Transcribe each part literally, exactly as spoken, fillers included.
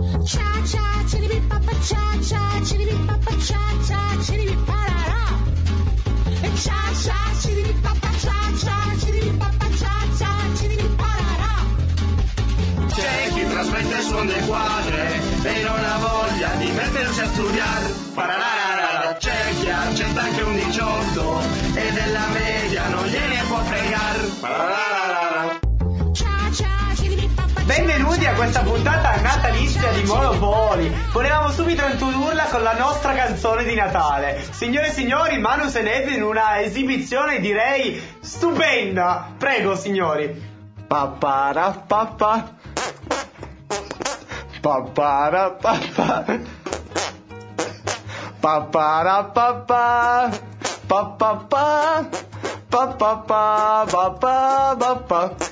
Cha cha chiribi papa cha cha chiribi papa cha cha chiribi parara. Cha cha chiribi papa cha cha chiribi papa cha cha chiribi parara. C'è chi trasmette il suono dei quadri e non ha voglia di mettersi a studiare. Pararara. C'è chi accetta anche un diciotto e della media non gliene può fregare. Pararara. Benvenuti a questa puntata natalizia di Monopoli. Volevamo subito introdurla con la nostra canzone di Natale. Signore e signori, Manus and Ed in una esibizione direi stupenda. Prego signori. Paparapapa Paparapapa Paparapapa Papapà Papapà Papapà.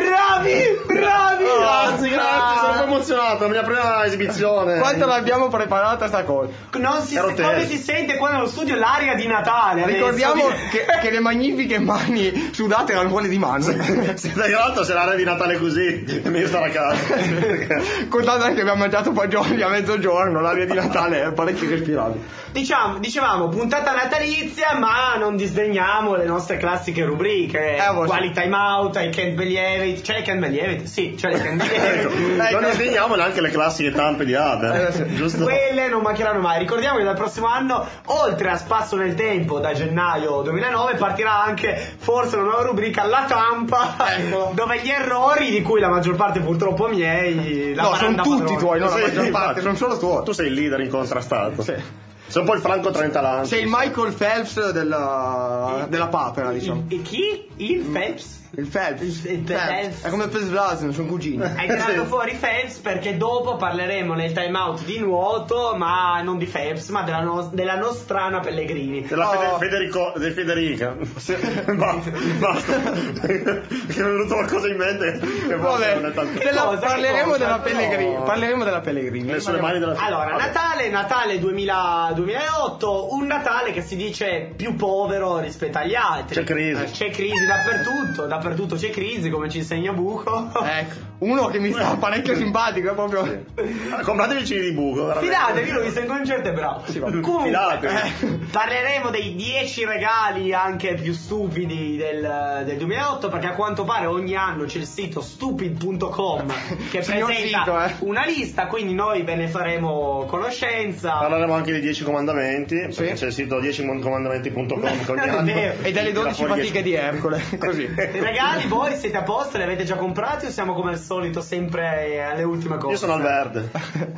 Bravi, bravi! Grazie, grazie, sono emozionato, la mia prima esibizione. Quanto l'abbiamo preparata sta cosa? Non si, come si sente qua nello studio l'aria di Natale. Ricordiamo adesso. che, che le magnifiche mani sudate erano quelle di Manu. Se tra l'altro se l'aria di Natale così è meglio stare a casa. Contate che abbiamo mangiato fagioli a mezzogiorno, l'aria di Natale è parecchio respirabile. Diciamo, dicevamo puntata natalizia, ma non disdegniamo le nostre classiche rubriche, eh, quali time out, I can't believe it. C'è le can't believe it? Sì, c'è le can't believe it. ecco, non disdegniamo neanche le classiche tampe di Haber, eh, giusto? Quelle non mancheranno mai. Ricordiamo che dal prossimo anno, oltre a Spasso nel Tempo, da gennaio duemilanove, partirà anche forse una nuova rubrica, La Tampa, ecco, dove gli errori, di cui la maggior parte purtroppo miei, la no, sono tutti padrone. tuoi, non la maggior Sì, parte, sono solo tuoi. Tu sei il leader incontrastato. Sì. Sei un po' il Franco Trentalanti. Sei il Michael Phelps della, della papera, diciamo. E chi? Il Phelps? Il Phelps. Il, il Phelps. Phelps. È come Phelps Blasen, sono cugini. Hai tirato fuori Phelps perché dopo parleremo nel time out di nuoto, ma non di Phelps, ma della, no- della nostrana Pellegrini. Della Oh. Fede- Federico, di Federica. basta, basta. Mi è venuto qualcosa in mente che Vabbè, non è tanto. della- cosa? parleremo, Che della cosa? Pellegrini, No. parleremo della Pellegrini. Le sulle mani della Allora, Vabbè. Natale, Natale duemila, duemilaotto, un Natale che si dice più povero rispetto agli altri. C'è crisi. Eh, C'è crisi dappertutto, dappertutto c'è crisi, come ci insegna Buco. Ecco, uno che mi sta parecchio simpatico, è proprio. Ah, compratevi i vicini di buco, veramente. Fidatevi, lui visto in concerto è bravo. Comunque, Fidatevi. eh, parleremo dei dieci regali anche più stupidi del, del duemilaotto, perché a quanto pare ogni anno c'è il sito stupid punto com che Signor presenta sito, eh. una lista, quindi noi ve ne faremo conoscenza. Parleremo anche dei dieci comandamenti, Sì. perché c'è il sito dieci comandamenti punto com che ogni Non è anno vero. E delle tira dodici fuori fatiche di Ercole, così. I regali voi siete a posto? Li avete già comprati o siamo come al solito sempre alle ultime cose? Io sono al verde.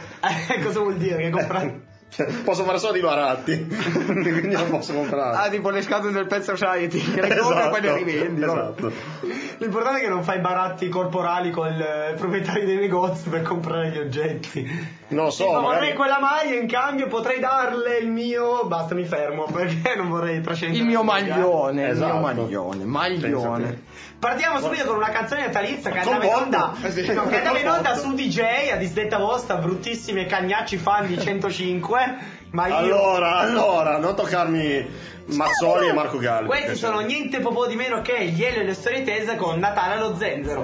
Eh, cosa vuol dire che comprate? Cioè, posso fare solo di baratti, quindi non posso comprare. Ah, tipo le scatole del Pet Society, che le compri e poi le rivendi. no? Esatto. L'importante è che non fai baratti corporali con il proprietario dei negozi per comprare gli oggetti. Non lo so, Tipo, magari- vorrei quella maglia, in cambio potrei darle il mio... Basta, mi fermo perché non vorrei trascendere. Il mio maglione, il Esatto. mio maglione, maglione. Partiamo subito con una canzone natalizia che Con andava in onda, Botto. Eh sì. no, che andava in Con onda Botto. su D J a disdetta vostra, bruttissimi e cagnacci fan di centocinque. Ma io... Allora, allora, non toccarmi Mazzoli e Marco Galli. Questi perché- sono niente po' di meno che gli Elio e le storie tese con Natale allo zenzero.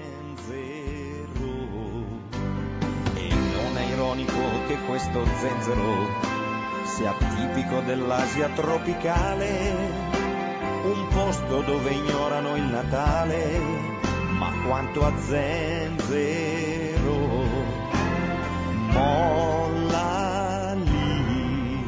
E non è ironico che questo zenzero sia tipico dell'Asia tropicale, un posto dove ignorano il Natale, ma quanto a zenzero molla lì.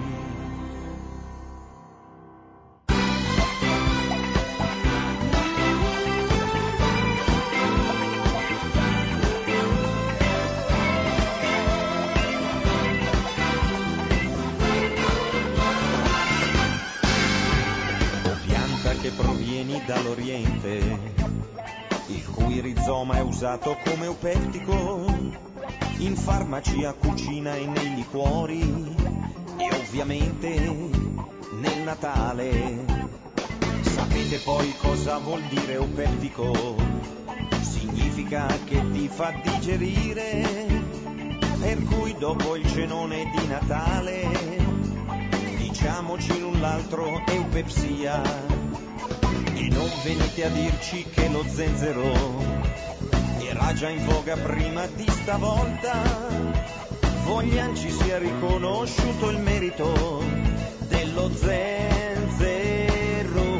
Che provieni dall'Oriente, il cui rizoma è usato come eupetico in farmacia, cucina e nei liquori, e ovviamente nel Natale. Sapete poi cosa vuol dire eupetico? Significa che ti fa digerire, per cui dopo il cenone di Natale diciamoci l'un l'altro eupepsia. E non venite a dirci che lo zenzero era già in voga prima di stavolta, Moglianci sia riconosciuto il merito dello zenzero.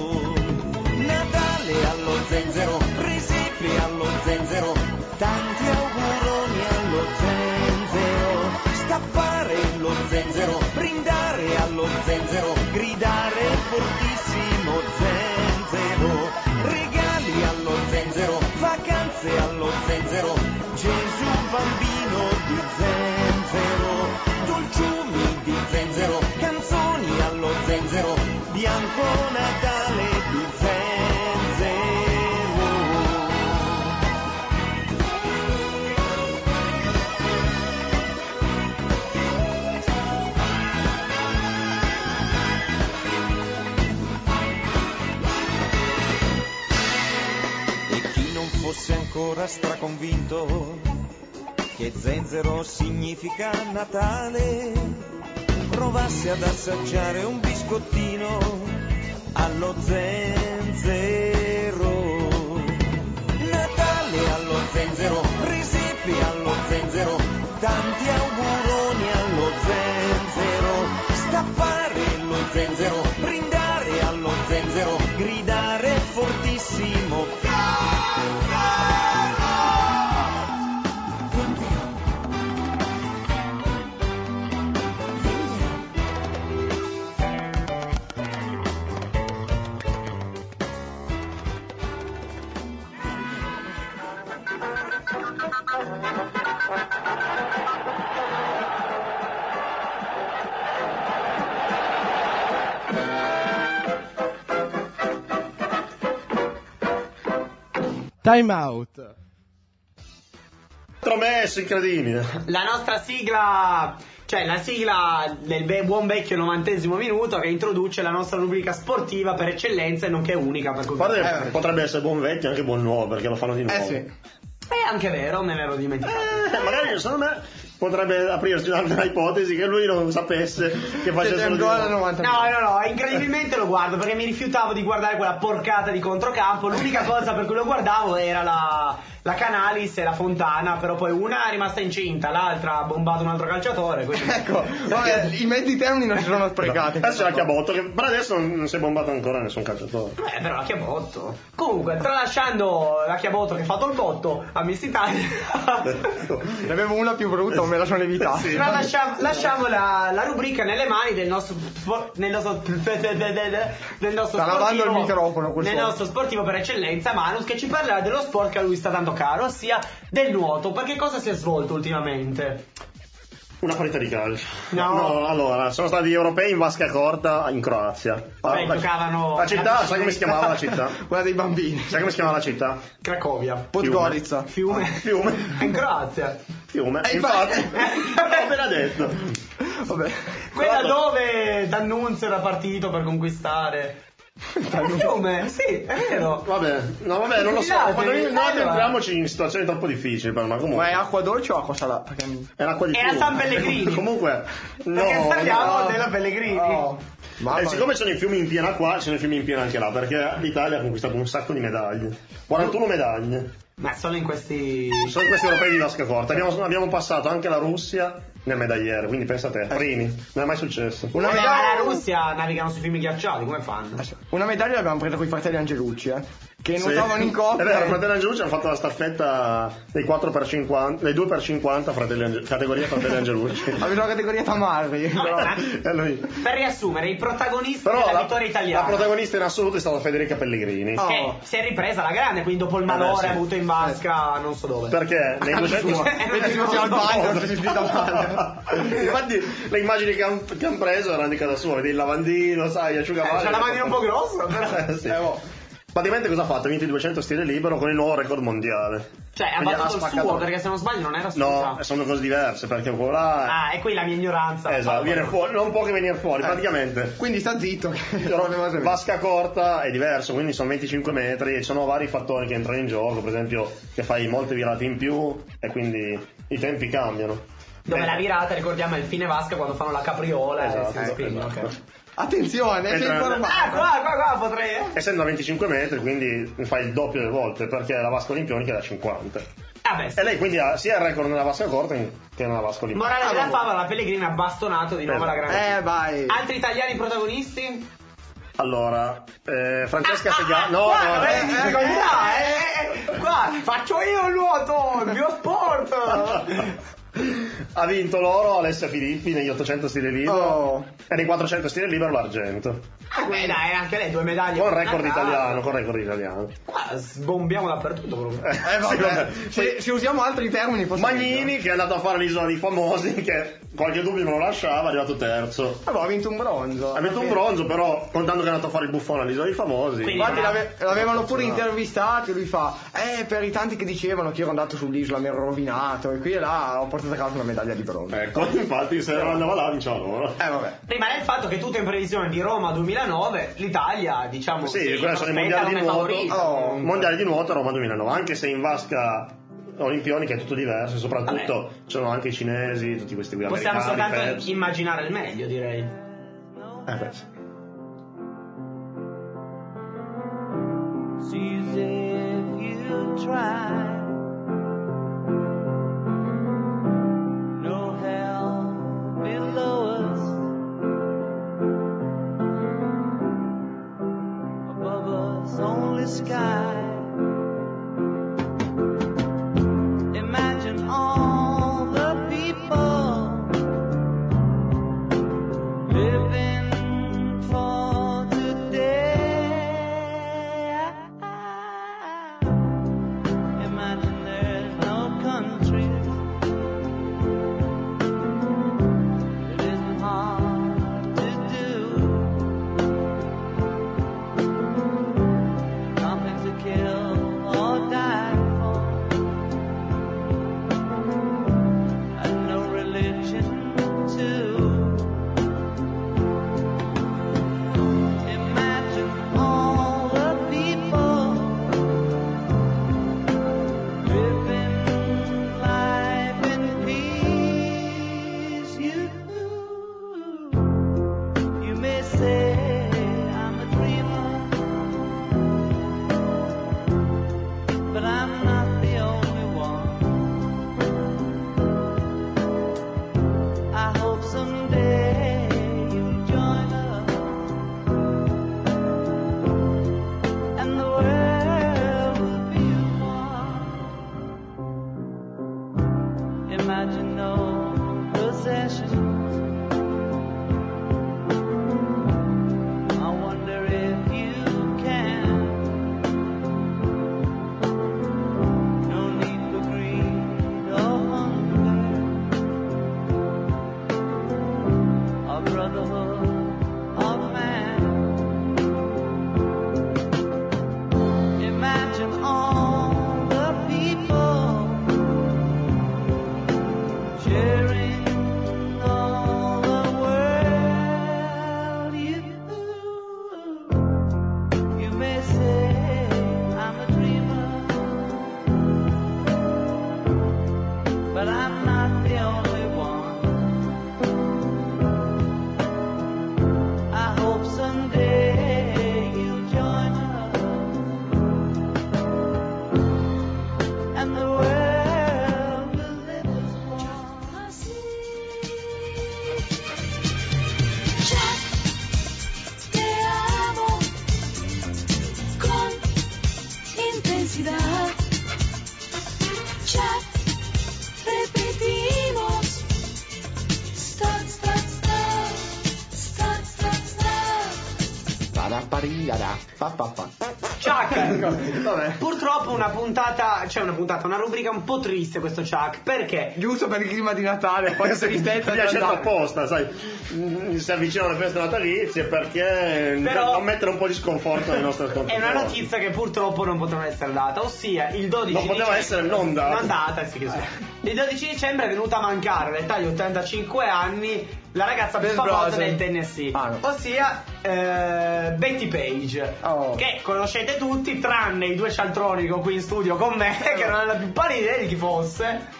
Natale allo zenzero, presepe allo zenzero, tanti auguroni allo zenzero. Scappare lo zenzero, brindare allo zenzero, gridare fortissimo zenzero. Regali allo zenzero, vacanze allo zenzero, Gesù bambino di zenzero. Dolciumi di zenzero, canzoni allo zenzero, bianco Natale di zenzero. E chi non fosse ancora straconvinto che zenzero significa Natale, provasse ad assaggiare un biscottino allo zenzero. Natale allo zenzero, presepe allo zenzero, tanti auguroni allo zenzero. Scappare lo zenzero, brindare allo zenzero, gridare fortissimo. Time out. Promesso, incredibile. La nostra sigla, cioè la sigla del be- buon vecchio novantesimo minuto, che introduce la nostra rubrica sportiva per eccellenza e nonché unica per cui. Guarda, eh, potrebbe essere buon vecchio e anche buon nuovo, perché lo fanno di nuovo. Eh sì. È anche vero, me ne ero dimenticato. Eh, magari secondo me potrebbe aprirsi un'altra ipotesi che lui non sapesse che facesse ancora novanta. No, no, no, incredibilmente lo guardo perché mi rifiutavo di guardare quella porcata di controcampo. L'unica cosa per cui lo guardavo era la, la Canalis e la Fontana, però poi una è rimasta incinta, l'altra ha bombato un altro calciatore. Quindi... Ecco, vabbè, i mezzi termini non si sono sprecati. Adesso è la Chiabotto, che per adesso non si è bombato ancora nessun calciatore. Eh, però la Chiabotto. Comunque, tralasciando la Chiabotto che ha fatto il botto a Miss Italia, ne avevo una più brutta, me la sono evitata. Sì. Però lasciamo, lasciamo la, la rubrica nelle mani del nostro nel nostro del nostro sta lavando il microfono nel suono. nostro sportivo per eccellenza, Manus, che ci parlerà dello sport che a lui sta tanto caro, ossia del nuoto. Perché cosa si è svolto ultimamente? Una partita di calcio. No. Allora, sono stati gli europei in vasca corta in Croazia. Vabbè, la, giocavano la città, la sai come si chiamava la città? Quella dei bambini. Sai come si chiamava la città? Cracovia. Podgorica. Fiume. Fiume. In Croazia. Fiume. Eh, infatti, infatti. ho appena detto. Vabbè. Quella Guarda. dove D'Annunzio era partito per conquistare. Fiume, sì, è vero. Vabbè, no, vabbè, non lo so. Scusate, Quando- Non allora. entriamoci in situazioni troppo difficili, però, ma comunque. Ma è acqua dolce o acqua salata? Perché... È l'acqua di È a fiume. San Pellegrini. Comunque, no. Perché parliamo no. della Pellegrini. Oh. Mamma E mia. siccome sono i fiumi in piena qua, ci sono i fiumi in piena anche là, perché l'Italia ha conquistato un sacco di medaglie. quarantuno medaglie. Ma solo in questi. Sono questi europei di vasca corta. Abbiamo, abbiamo passato anche la Russia nel medagliere, quindi pensa a te, primi. Non è mai successo. Una Vabbè, ma medaglia... la Russia navigano sui fiumi ghiacciati, come fanno? Una medaglia l'abbiamo presa con i fratelli Angelucci, eh. Che Sì. nuotavano in coppia. È vero, fratelli Angelucci hanno fatto la staffetta dei quattro per cinquanta, dei due per cinquanta fratelli Ange- categoria fratelli Angelucci. Aveva la categoria Tamarri. Vabbè, ma- E lui. Per riassumere, i protagonisti Però della la, vittoria la italiana. protagonista in assoluto è stata Federica Pellegrini. Oh. Che si è ripresa alla grande, quindi dopo il malore sì. avuto in vasca, non so dove. Perché nei duecento Vedi che sia al bagno, si spita male. Infatti le immagini che hanno han preso erano di casa sua, vedi il lavandino, sai, asciugamani. Eh, c'ha la manina un po' grossa, però. Eh, sì. Eh, oh. Praticamente cosa ha fatto? Ha vinto i duecento stile libero con il nuovo record mondiale. Cioè, ha Quindi battuto il spaccato- suo, perché se non sbaglio non era suo. No, sono cose diverse, perché quello là... Ah, e qui la mia ignoranza. Esatto, viene fuori, non può che venire fuori, Eh. praticamente. Quindi sta zitto. Però vasca corta è diverso, quindi sono venticinque metri e ci sono vari fattori che entrano in gioco, per esempio che fai molte virate in più e quindi i tempi cambiano. Dove Eh, la virata, ricordiamo, è il fine vasca quando fanno la capriola Esatto, e si spingono, esatto. ok. Attenzione, sei Entra- informato. Ah, qua, qua, qua potrei. Essendo a venticinque metri, quindi fai il doppio delle volte, perché la vasca olimpionica è da cinquanta. Ah beh, sì. E lei quindi ha sia il record nella vasca corta che nella vasca olimpica. Morale Ah, della vabbè. favola, la Pellegrini ha bastonato di nuovo la grande. Eh, vai. Altri italiani protagonisti? Allora, eh, Francesca Segani. No, Qua, no, non è eh, difficoltà, eh, eh, qua faccio io il nuoto, il mio sport. ha vinto l'oro Alessia Filippi negli ottocento stile libero Oh. e nei quattrocento stile libero l'argento. Ah, beh, dai, anche lei due medaglie. Con per record Natale. italiano, con record italiano. Qua sbombiamo dappertutto proprio. Eh, Eh, sì, vabbè. vabbè. Se, se usiamo altri termini possiamo. Magnini che è andato a fare l'isola dei famosi, che qualche dubbio non lo lasciava, è arrivato terzo. Vabbè, ha vinto un bronzo. Ha vinto un bronzo, però contando che è andato a fare il buffone all'isola dei famosi. Quindi- Infatti l'ave- l'avevano pure intervistato e lui fa eh per i tanti che dicevano che ero andato sull'isola mi ero rovinato e qui e là ho portato a casa una medaglia di bronzo. Ecco, infatti se andava là vinceva l'oro. Eh vabbè. Rimane il fatto che tutto in previsione di Roma duemilanove, l'Italia, diciamo, Sì, si quelli sono i prospetta mondiali di come nuoto. favorita. Oh, mondiali di nuoto Roma duemilanove, anche se in vasca olimpionica è tutto diverso, e soprattutto ci sono anche i cinesi, tutti questi qui Possiamo americani. soltanto Phelps. immaginare il meglio, direi. Eh, beh, sì. Sees if you try. No hell below us. Above us only sky. Imagine all the people living for today. Imagine there's no countries. It isn't hard to do. Nothing to kill or die for. And no religion too. Imagine all the people living life in peace. You, you may say I'm a dreamer, but I'm not the only one. I hope someday you'll join us, and the world will be one. Imagine no possessions. I wonder if you can. No need for greed or hunger. A brotherhood of man. Imagine all the people sharing all the world. You, you may say I'm a dreamer, but I'm not the only one. I hope someday you'll join us, and the world will live as one. Jack, te amo con intensidad. Jack, repetimos. Stop, stop, stop. Stop, stop, stop. Paraparillada, pa, pa, pa. Chuck, Vabbè. purtroppo una puntata, cioè una puntata, una rubrica un po' triste questo Chuck, perché? Giusto per il clima di Natale, poi tristezza Mi di ha scelto andare. apposta, sai, Mm, si avvicinano le feste natalizie perché Però- non mettere un po' di sconforto nelle nostre È ascoltatori. una notizia che purtroppo non potrà essere data, ossia il dodici Non poteva dicembre- essere non data. Non data, sì, che sì. Il dodici dicembre è venuta a mancare all'età di ottantacinque anni la ragazza più Bess famosa Brother. del Tennessee, Ah, no. ossia eh, Betty Page, Oh. che conoscete tutti tranne i due cialtroni che ho qui in studio con me che non hanno più pallida idea di chi fosse.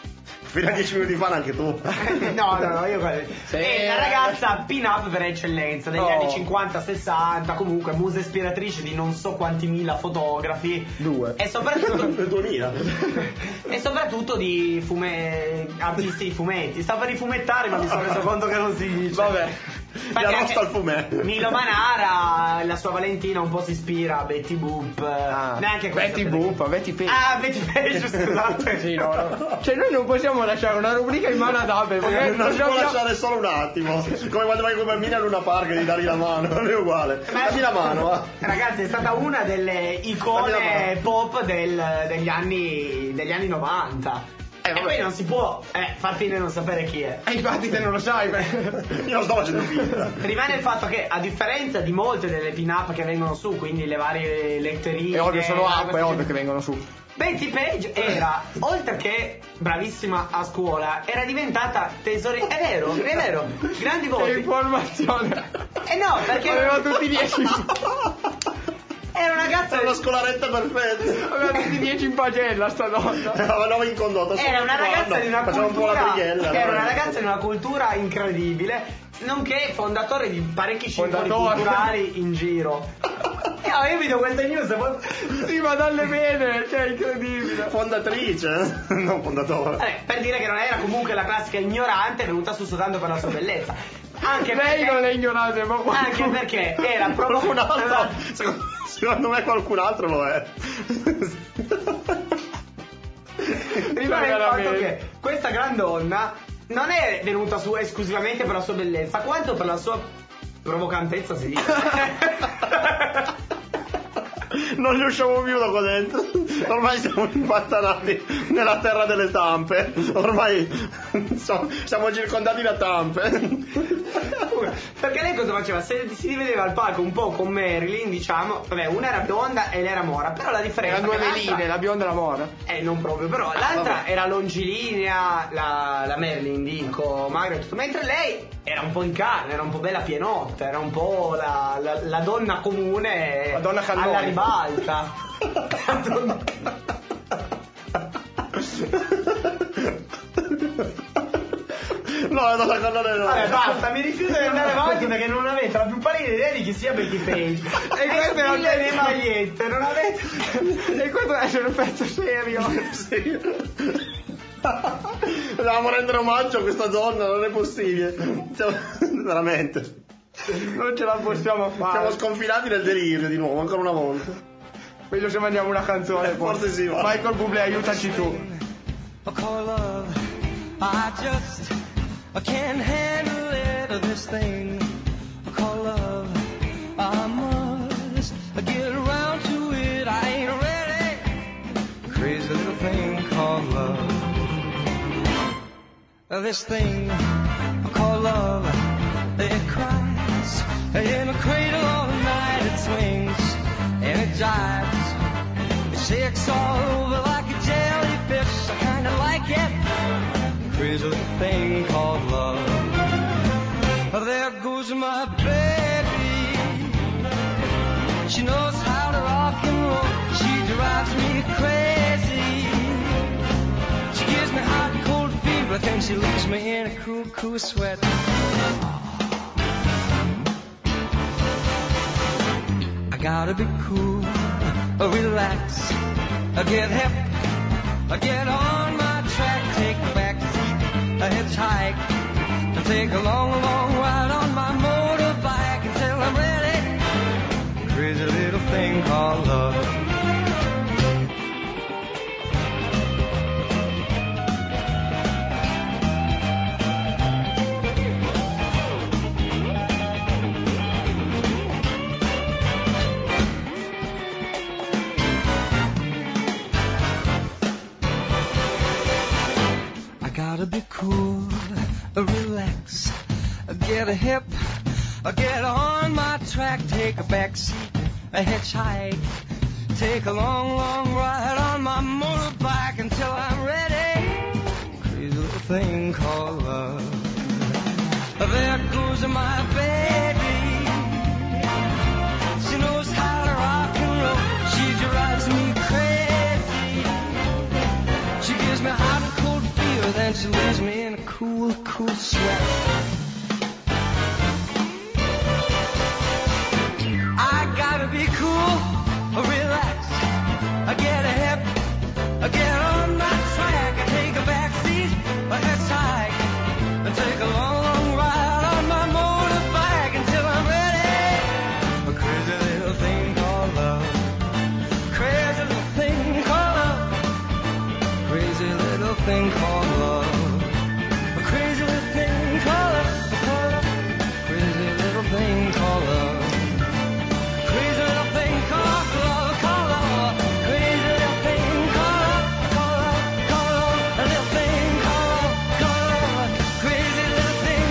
Fino a dieci minuti fa anche tu. No, no, no, io Sì. è una ragazza pin-up per eccellenza degli Oh. anni cinquanta sessanta, comunque musa ispiratrice di non so quanti mila fotografi. Due. E soprattutto Nel duemila. e soprattutto di fume... artisti di fumetti. Stavo per rifumettare, ma mi sono reso conto che non si dice. Vabbè. Perché La anche rosta al fumetto. Milo Manara, la sua Valentina un po' si ispira a Betty Boop. Ah, Neanche questa Betty per- Boop, Betty Page. Ah, Betty Page, scusate. Sì, no, no. Cioè noi non possiamo lasciare una rubrica in mano ad Abel perché Non si può abbiamo- lasciare solo un attimo. Come quando vai con i bambini a Luna Park e gli dai la mano. Non è uguale. Ma- Dammi la mano, va. Ragazzi, è stata una delle Dammi la icone mano. pop del- degli anni degli anni novanta. Eh, e vabbè. poi non si può eh, far finta di non sapere chi è. Eh, infatti te non lo sai. perché- Io non sto facendo finta. Rimane il fatto che, a differenza di molte delle pin-up che vengono su, quindi le varie letterine, È ovvio, sono app, è queste- ovvio che vengono su. Betty Page era, oltre che bravissima a scuola, era diventata tesori... È vero, è vero, grandi Che voti. informazione. Eh no, perché Aveva tutti dieci. era una ragazza... È una scolaretta perfetta. Aveva tutti dieci in pagella sta donna. Eravamo in condotto. Era una ragazza di una Facciamo un po' la cultura brighella. Era no? una ragazza di una cultura incredibile, nonché fondatore di parecchi circoli Fondatore. culturali in giro. E no, io vedo queste news e poi... Sì, ma dalle bene, cioè incredibile. Fondatrice, non fondatore. Vabbè, per dire che non era comunque la classica ignorante venuta su soltanto per la sua bellezza. Anche Lei perché, non è ignorante, ma qualcuno- anche perché era proprio Qualcun altro, secondo, secondo me qualcun altro lo è. Rimane il fatto Veramente. che questa gran donna non è venuta su esclusivamente per la sua bellezza, quanto per la sua provocantezza, si dice. Non ne usciamo più da qua dentro. Ormai siamo impantanati nella terra delle tampe. Ormai so- siamo circondati da tampe. Perché lei cosa faceva? Se si rivedeva al palco un po' con Marilyn, diciamo, vabbè, una era bionda e lei era mora, però la differenza Erano due è che l'altra- veline, la bionda e la mora. Eh, non proprio, però l'altra vabbè. era longilinea, la, la Marilyn, dico, magra e tutto, mentre lei era un po' in carne, era un po' bella pienotta, era un po' la, la, la donna comune La donna cannone. alla ribalta. La donna- No, no, no, no, no, no. Vabbè, basta, mi rifiuto di andare avanti perché non avete la più pallida idea di chi sia Betty Page. E questo è mille un le magliette, non avete... E questo deve essere un pezzo serio. Sì. Dobbiamo rendere omaggio a questa donna, non è possibile. Siamo- veramente. Non ce la possiamo fare. Siamo sconfinati nel delirio di nuovo, ancora una volta. Meglio se mandiamo una canzone. poi. Forse sì, va. Michael Bublé, aiutaci tu. I call love. I just I can't handle it, this thing I call love. I must get around to it. I ain't ready. Crazy little thing called love. This thing I call love. It cries in a cradle all night. It swings and it jives. It shakes all over like a jellyfish. I kinda like it. Crazy little thing called love. There goes my baby. She knows how to rock and roll. She drives me crazy. She gives me hot and cold fever, then she leaves me in a cool, cool sweat. I gotta be cool, relax, get hip, get on my track, take a back seat, a hitchhike, and take a long, long ride on my motorbike until I'm ready. Crazy little thing called love. I gotta be cool, relax, get a hip, get on my track, take a back seat, a hitchhike, take a long, long ride on my motorbike until I'm ready. Crazy little thing called love. There goes my baby. She knows how to rock and roll. She drives me crazy. She gives me hot and cold fever, then she cool, cool sweat. I gotta be cool, relax. I get ahead, I get on my track. I take a back seat, a hitchhike. I take a long, long ride on my motorbike until I'm ready. A crazy little thing called love. Crazy little thing called love. Crazy little thing called love. A crazy little thing called love. Called love. Crazy little thing called love. Crazy little thing called love. Called love. Crazy little thing called love. Called love. Called love. A little thing called love. Called love. Crazy little thing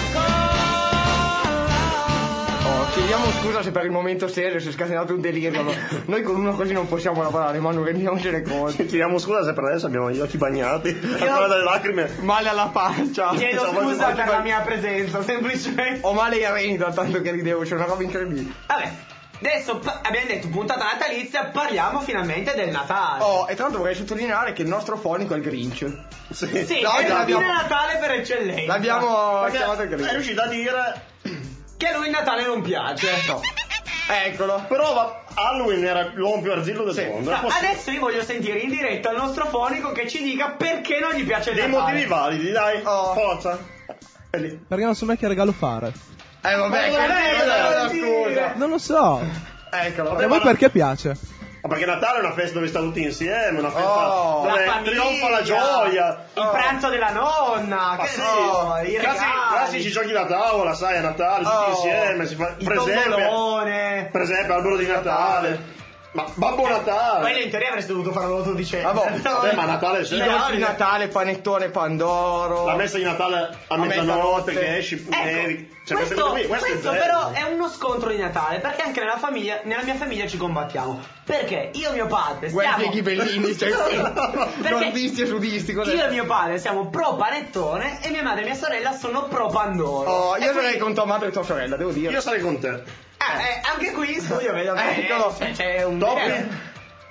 called love. Oh, chiediamo scusa se per il momento serio si è scatenato un delirio, ma noi con uno così non possiamo lavorare, ma non rendiamocene conto. Chiediamo scusa se per adesso abbiamo gli occhi bagnati, ancora dalle lacrime. Male alla pancia. Chiedo Insomma, scusa oggi- per la mia presenza, semplicemente. Ho male ai reni da tanto che ridevo, c'è una roba incredibile. Vabbè, adesso pa- abbiamo detto puntata natalizia, parliamo finalmente del Natale. Oh, e tra l'altro vorrei sottolineare che il nostro fonico è il Grinch. Sì. Sì, no, è il l'abbiamo- fine Natale per eccellenza. L'abbiamo Perché chiamato il è Grinch. riuscito a dire, Che a lui il Natale non piace. No. Eccolo. però va- Halloween era l'uomo più arzillo del Sì. mondo. No, È possibile. adesso io voglio sentire in diretta il nostro fonico che ci dica perché non gli piace il Dei Natale. motivi validi, dai, Oh. forza. È lì. Perché non so mai che regalo fare. Eh vabbè, Ma che non è è la da scusa. dire. Non lo so. Eccolo. E a voi perché piace? Ma perché Natale è una festa dove sta tutti insieme, una festa Oh. dove La famiglia, trionfa la gioia. il Oh. pranzo della nonna, Ma che sì, so, i i classici, regali, classici giochi da tavola, sai, a Natale, tutti Oh. insieme, si fa il presepe, tombolone. presepe, albero di Natale. Ma Babbo Natale. Quello in teoria avresti dovuto farlo l'otto dicembre. Vabbè, Vabbè, ma Natale è I sempre. giochi di Natale, panettone, pandoro. La messa di Natale a mezzanotte mezzanotte. che esci, Ecco, neri. Cioè, queste questo, cose qui, questo, questo è però bello. è uno scontro di Natale, perché anche nella famiglia, nella mia famiglia ci combattiamo. Perché io e mio padre Guardi stiamo i ghibellini, cioè Perché nordisti e sudisti. cos'è? io e mio padre siamo pro panettone e mia madre e mia sorella sono pro pandoro. Oh, E io sarei quindi- con tua madre e tua sorella, devo dire. Io sarei con te. Eh, eh, anche qui in studio vedo che Eccolo. c'è, c'è un Toppi? eh,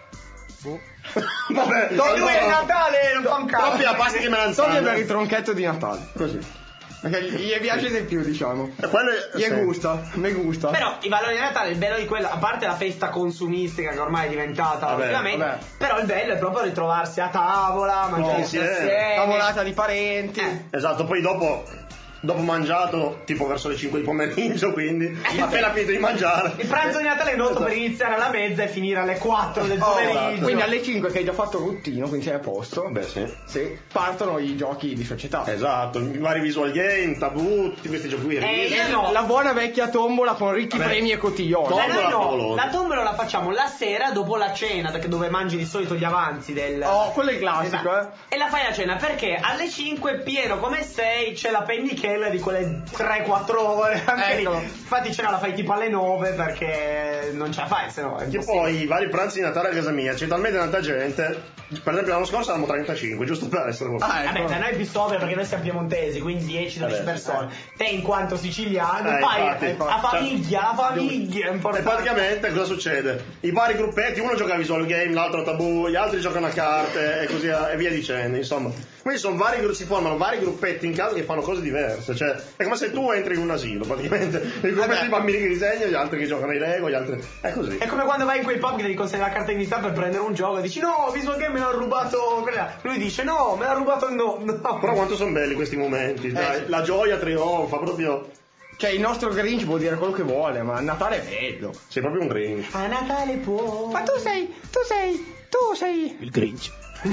Vabbè, e lui è Natale, non fa un cazzo. Toppi a pasti di Togli melanzane. per il tronchetto di Natale, così. Perché gli piace di più, diciamo. E quello è- Gli sì. gusta, mi gusta. Però i valori di Natale, il bello di quella, a parte la festa consumistica che ormai è diventata Vabbè, ultimamente, vabbè. però il bello è proprio ritrovarsi a tavola, mangiare insieme. assieme. Tavolata di parenti. Eh. Esatto, poi dopo, dopo mangiato, tipo verso le cinque di pomeriggio, quindi appena finito di mangiare. Il pranzo di Natale è noto per iniziare alla mezza e finire alle quattro del Oh, pomeriggio. quindi alle cinque che hai già fatto il ruttino, quindi sei a posto. Beh, sì. Sì, partono i giochi di società. Esatto, i vari visual game, tabù, tutti questi giochi qui. Eh, risi. io no. La buona vecchia tombola con ricchi Vabbè. premi e cotilloni. No. Ma noi tombola no, favolosa. la tombola la facciamo la sera dopo la cena, perché dove mangi di solito gli avanzi del... Oh, quello è il classico, Esatto. eh. E la fai a cena perché alle cinque pieno come sei c'è la pennichella di quelle tre quattro ore. Anche lì. Eccolo. Infatti cena la fai tipo alle nove perché non ce la fai, se no è Che impossibile. poi i vari pranzi di Natale a casa mia, c'è talmente tanta gente. Per esempio l'anno scorso eravamo trentacinque, giusto per essere proprio. Ah, Vabbè, ecco. da noi è più sobrio perché noi siamo piemontesi, quindi dieci dodici Vabbè, persone. Te in quanto siciliano, Eh, fai infatti, la famiglia, la famiglia è E importante. praticamente cosa succede? I vari gruppetti, uno gioca a visual game, l'altro a tabù, gli altri giocano a carte e così e via dicendo, insomma. Quindi sono vari, gru- si formano vari gruppetti in casa che fanno cose diverse, cioè è come se tu entri in un asilo praticamente. Il gruppo Vabbè. di bambini che disegnano, gli altri che giocano ai Lego, gli altri. È così. È come quando vai in quei pub che devi consegnare la carta d'identità per prendere un gioco e dici no, Visual Game me l'ha rubato quella. Lui dice no, me l'ha rubato il no. no. Però quanto sono belli questi momenti, dai, sì. la gioia trionfa, proprio. Cioè il nostro Grinch può dire quello che vuole, ma il Natale è bello. Sei proprio un Grinch. A Natale può. Ma tu sei, tu sei, tu sei. Il Grinch.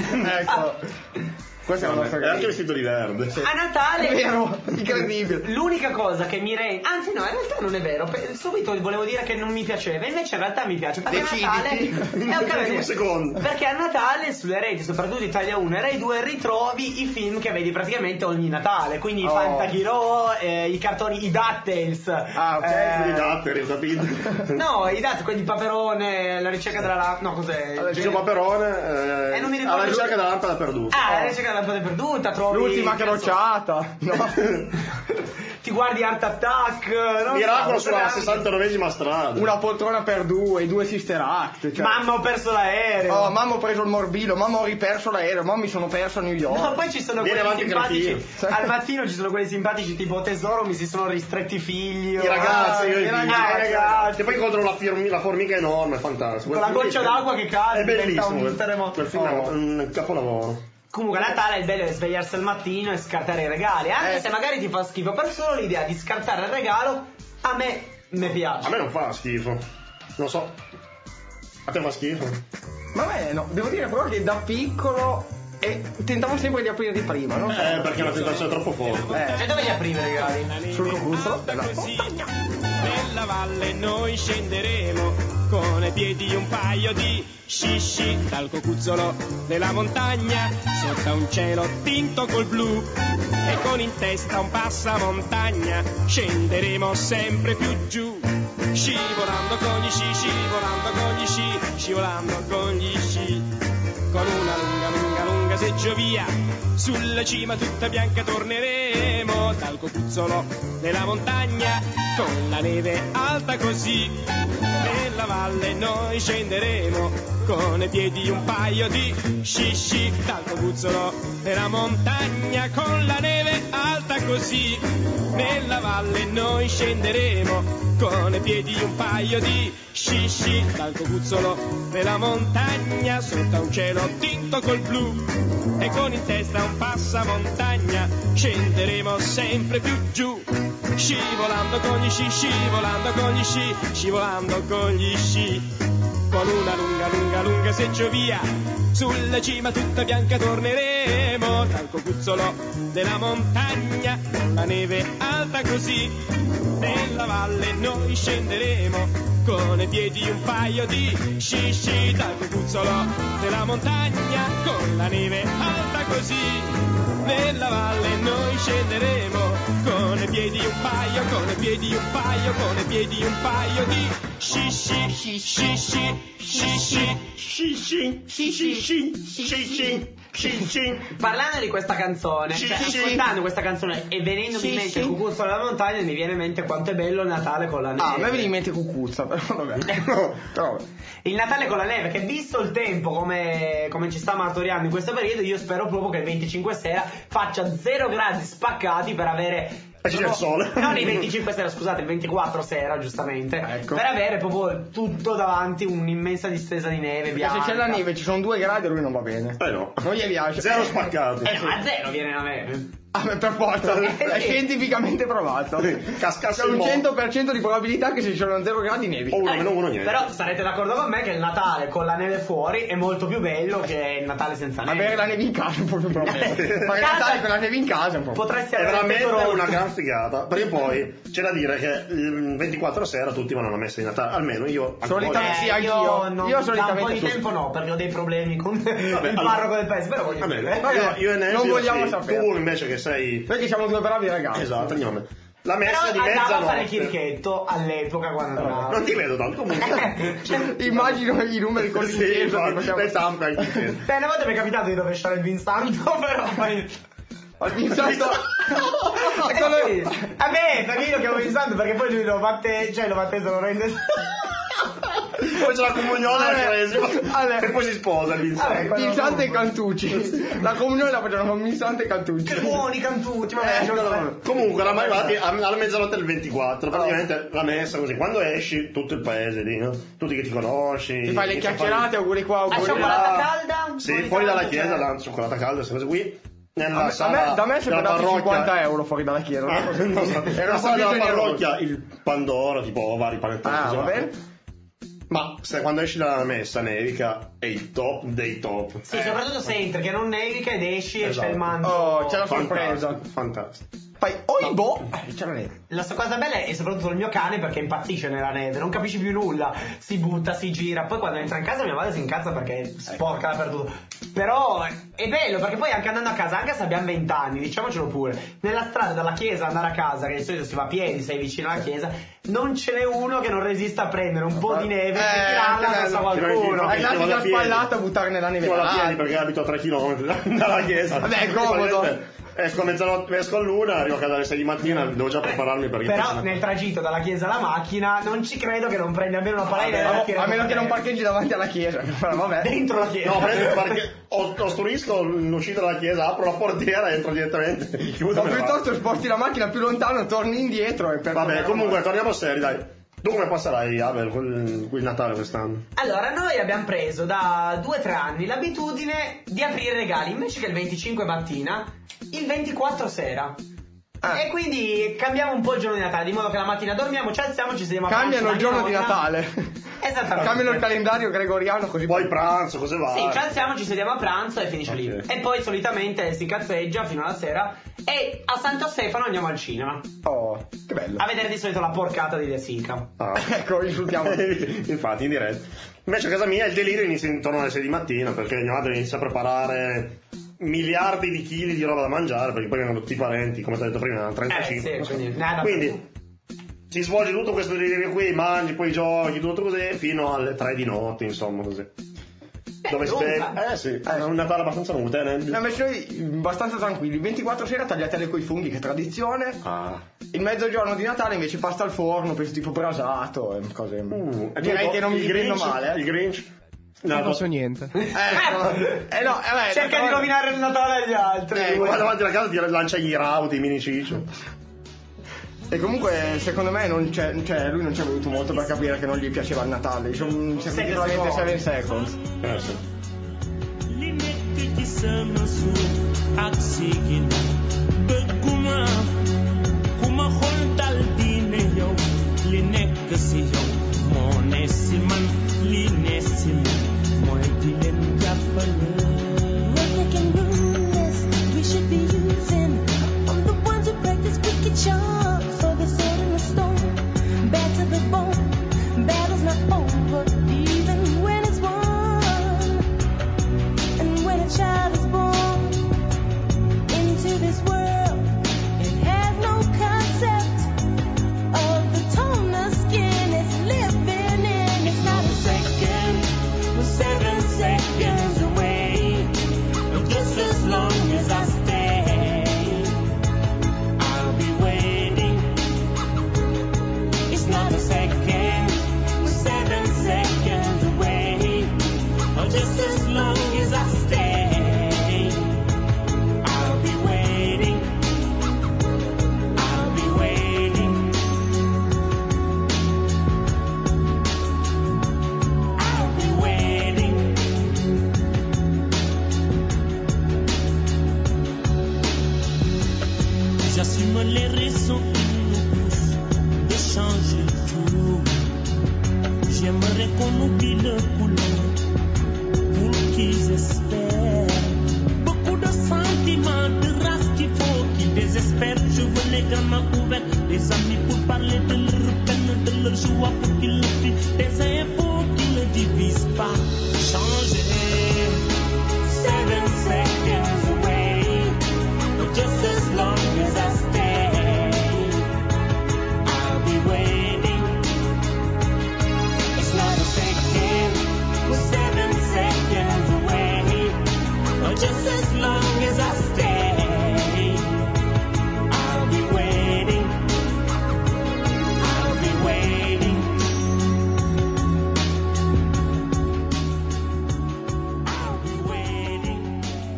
Ecco. Questo è il nostro È anche Grinch. vestito di verde. A Natale È vero, incredibile. l'unica cosa che mi rende, anzi no, in realtà non è vero. Pe- subito volevo dire che non mi piaceva, invece in realtà mi piace. Perché a Deciditi. Natale è ok, Un secondo. perché a Natale sulle reti, soprattutto Italia uno e Rai due, ritrovi i film che vedi praticamente ogni Natale. Quindi i Oh. Fantahero, eh, i cartoni, i DuckTales. Ah, ok, eh, I datteri, ho capito. No, i DuckTales, quelli di Paperone, la ricerca della la- no, cos'è? Allora, Gigio Paperone, eh, Eh, non mi ricordo. alla ricerca della lampada perduta. Ah, la ricerca della lampada perduta, trovi L'ultima crociata. No. ti guardi Art Attack, non Miracolo so, sulla veramente. sessantanovesima strada. Una poltrona per due, due Sister Act. Cioè. Mamma, ho perso l'aereo. Oh, mamma ho preso il morbillo, mamma ho riperso l'aereo, mamma mi sono perso a New York. No, poi ci sono Viene quelli avanti simpatici. Cretino. Al mattino ci sono quelli simpatici tipo tesoro, mi si sono ristretti i figli. I ragazzi, Ah, io i i ragazzi. Che poi incontrano la, firmi- la formica enorme, fantastico. Con la goccia d'acqua che cade, è diventa bellissimo. un quel- terremoto. Quel film è Oh. un capolavoro. Comunque a Natale il bello è svegliarsi al mattino e scartare i regali. Anche Eh. se magari ti fa schifo, per solo l'idea di scartare il regalo a me mi piace. A me non fa schifo. Non so. A te fa schifo? Ma a me no, devo dire però che da piccolo eh, tentavo sempre di aprirli prima, no? Eh, perché è una tentazione troppo forte. Eh, Cioè dove li aprivi i regali? sul cocuzzolo della Così nella valle noi scenderemo con ai piedi un paio di sci dal cocuzzolo della montagna sotto a un cielo tinto col blu e con in testa un passamontagna scenderemo sempre più giù scivolando con gli sci, scivolando con gli sci, scivolando con gli sci con una lunga lunga lunga seggiovia sulla cima tutta bianca torneremo dal cocuzzolo della montagna con la neve alta così nella valle noi scenderemo con ai piedi un paio di sci sci dal cocuzzolo della montagna con la neve alta così nella valle noi scenderemo con ai piedi un paio di sci sci dal cocuzzolo della montagna sotto a un cielo tinto col blu e con in testa un passamontagna scenderemo sempre più giù scivolando con gli sci, scivolando con gli sci, scivolando con gli sci con una lunga lunga lunga seggiovia sulla cima tutta bianca torneremo dal cocuzzolo della montagna con la neve alta così nella valle noi scenderemo con ai piedi un paio di sci sci dal cocuzzolo della montagna con la neve alta così nella valle noi scenderemo con ai piedi un paio con ai piedi un paio con ai piedi un paio di sci sci sci sci sci sci sci Sci sci, sci sci, sci sci, sci sci. Parlando di questa canzone, Sì, cioè sì. ascoltando questa canzone e venendomi in Sì, mente sì. il cucuzzo alla montagna mi viene in mente quanto è bello il Natale con la neve. Ah, a me viene in mente cucuzza, però vabbè. No, però vabbè. Il Natale con la neve, che visto il tempo come, come ci sta martoriando in questo periodo, io spero proprio che il venticinque sera faccia zero gradi spaccati per avere... E c'è il sole. Non il venticinque sera, scusate, il ventiquattro sera, giustamente. Ecco. Per avere proprio tutto davanti, un'immensa distesa di neve Perché bianca. se c'è la neve ci sono due gradi e lui non va bene. Eh no. Non gli piace. Zero spaccati. Eh, ma a zero viene la neve. Ah, beh, per forza, è scientificamente provato. Cascasse C'è un il mo- cento per cento di probabilità che se ci sono zero gradi nevi. O uno meno uno niente. Però sarete d'accordo con me che il Natale con la neve fuori è molto più bello che il Natale senza neve. Avere la neve in casa è un po' più un problema. Ma in Casa- realtà con la neve in casa è un po'. Potresti È avere veramente tutto rotto. una gran figata. Perché poi c'è da dire che il ventiquattro sera tutti vanno alla messa di Natale. Almeno io. ancora- Solitamente- Eh, Sì, anch'io. io, non, Io da solitamente un po' di sì. tempo no, perché ho dei problemi con il allora- parroco del paese, però voglio Va bene. dire. Io, io e Nelly, Non vogliamo sì. sapere. Tu invece che sei. Perché siamo due bravi ragazzi. Esatto, andiamo. La Però messa di andavo a fare mezzanotte. chirichetto all'epoca quando andavo. Non ti vedo tanto comunque. Immagino i numeri con Sì, l'intesa che infatti, possiamo- le zampe anche sì. Beh, una volta mi è capitato di rovesciare il Vinsanto, però poi... Al Vinsanto. Eh, sì. Vabbè, perché io lo chiamo Vinsanto perché poi lui lo batte, cioè lo battezza, lo rende... Poi c'è la comunione al Vabbè. cresima. Vabbè. E poi si sposa il Vincent. Vabbè, quello- Vinsanto e Cantucci. La comunione la facevano con Vinsanto e Cantucci. Che buoni cantucci, ma Eh, Comunque eravamo arrivati a- alla mezzanotte del ventiquattro, praticamente la messa così, quando esci tutto il paese lì, no? Tutti che ti conosci. Ti fai le inizi a fare- chiacchierate, auguri qua, Ah, auguri cioccolata là. calda? Sì, Fuori fuori dalla tanto, chiesa, cioè- la cioccolata calda, queste cose qui. Nella A me, a sala me, da me è sempre della dato parrocchia- cinquanta euro fuori dalla chiesa. Ah, una cosa- non so. Era Nella un sala po' della più generoso. parrocchia il pandoro, tipo vari panettoni. Ah, così, va va. bene. Ma se quando esci dalla messa nevica è il top dei top. Sì, soprattutto se entri, che non nevica ed esci e Esatto. c'è il manto. Oh, c'è la sorpresa. Fantastico, fantastico. Fai, oi boh, eh, c'è la neve. La sua cosa bella è soprattutto il mio cane perché impazzisce nella neve, non capisci più nulla, si butta, si gira, poi quando entra in casa mia madre si incazza perché sporca dappertutto. Però è bello perché poi anche andando a casa, anche se abbiamo venti anni, diciamocelo pure, nella strada dalla chiesa andare a casa, che di solito si va a piedi, sei vicino alla chiesa, non ce n'è uno che non resista a prendere un po' di neve e Eh, tirarla che addosso a bello. qualcuno. Ti Hai dato vado a la piedi. spallata a buttare nella neve. Io la Ah, piedi perché abito a tre chilometri dalla chiesa. Vabbè, è comodo. esco a mezzanotte, esco all'una, arrivo a casa alle sei di mattina, devo già prepararmi perché Però faccio- nel tragitto dalla chiesa alla macchina non ci credo che non prendi almeno una palaina Vabbè, e la A meno che non parcheggi davanti alla chiesa. Però vabbè. dentro la chiesa. No, prendo perché ho- ostruisco l'uscita dalla chiesa, apro la portiera e entro direttamente. Chiudo. O me ne vado. piuttosto sposti la macchina più lontano, torni indietro e per Vabbè, comunque torniamo seri, dai. Tu come passerai, Abel, quel, quel Natale quest'anno? Allora, noi abbiamo preso da due o tre anni l'abitudine di aprire regali invece che il venticinque mattina, il ventiquattro sera. Ah. E quindi cambiamo un po' il giorno di Natale, di modo che la mattina dormiamo, ci alziamo, ci sediamo a pranzo Cambiano da il giorno mia di nonna. Natale. Esattamente. Cambiano il calendario gregoriano così. Poi pranzo, cose va. Sì, ci alziamo, ci sediamo a pranzo e finisce lì. Ok. E poi solitamente si cazzeggia fino alla sera e a Santo Stefano andiamo al cinema Oh, che bello. a vedere di solito la porcata di De Sica. Ah. Ecco, insultiamo. Infatti, in diretta. Invece a casa mia il delirio inizia intorno alle sei di mattina perché mia madre inizia a preparare miliardi di chili di roba da mangiare perché poi vengono tutti i parenti, come ti ho detto prima, trentacinque. Eh, sì, quindi, eh, Quindi si svolge tutto questo delirio qui, mangi, poi giochi, tutto così, fino alle tre di notte, insomma, così. Dove lunga. stai? Eh sì, è un Natale abbastanza lungo, te ne- No, invece noi abbastanza tranquilli. Il ventiquattro sera tagliatelle coi funghi, che è tradizione. Ah. Il mezzogiorno di Natale invece pasta al forno, penso tipo brasato e cose. Uh, Direi che non mi il dipendo Grinch, male. eh. Il Grinch? Non No, posso niente. Ecco. Eh no, eh beh, Cerca di no, rovinare il Natale agli altri. Eh, va davanti alla casa ti lancia gli rauti, i mini ciccio. E comunque secondo me non c'è, cioè lui non ci è voluto molto per capire che non gli piaceva il Natale. Sono serviti Sette veramente secondi. seven seconds. Eh sì. li nekk ci sama suuf ak sigin bëgguma ku ma xool dal diine yow li nekk si yow moo ne si man li ne si man mooy di leen jàppale. Rhythmic and ruthless, we should be using. I'm the ones who practice wicked charms for the sword and the stone. Bad to the bone, battle's not over, even when it's won. And when a child is born into this world, it has no concept of the tone the skin is living in. It's not a second, we're seven seconds away. Just as long as I stay, I'll be waiting. It's not a second, we're seven seconds away. Oh, just as long as I stay, I'll be waiting. I'll be waiting. I'll be waiting. J'assume les raisons qui nous poussent de changer tout. J'aimerais qu'on oublie le couleur pour qu'ils espèrent. Beaucoup de sentiments, de race qu'il faut qu'ils désespèrent. Je veux les gamins ouverts, des amis pour parler de leur peine, de leur joie pour qu'ils le vivent. Des infos qui ne divisent pas. Changer. Seven seconds away. Just as long as I stay, I'll be waiting. It's not a second, we're seven seconds away. Oh, just as long as I stay, I'll be waiting. I'll be waiting. I'll be waiting.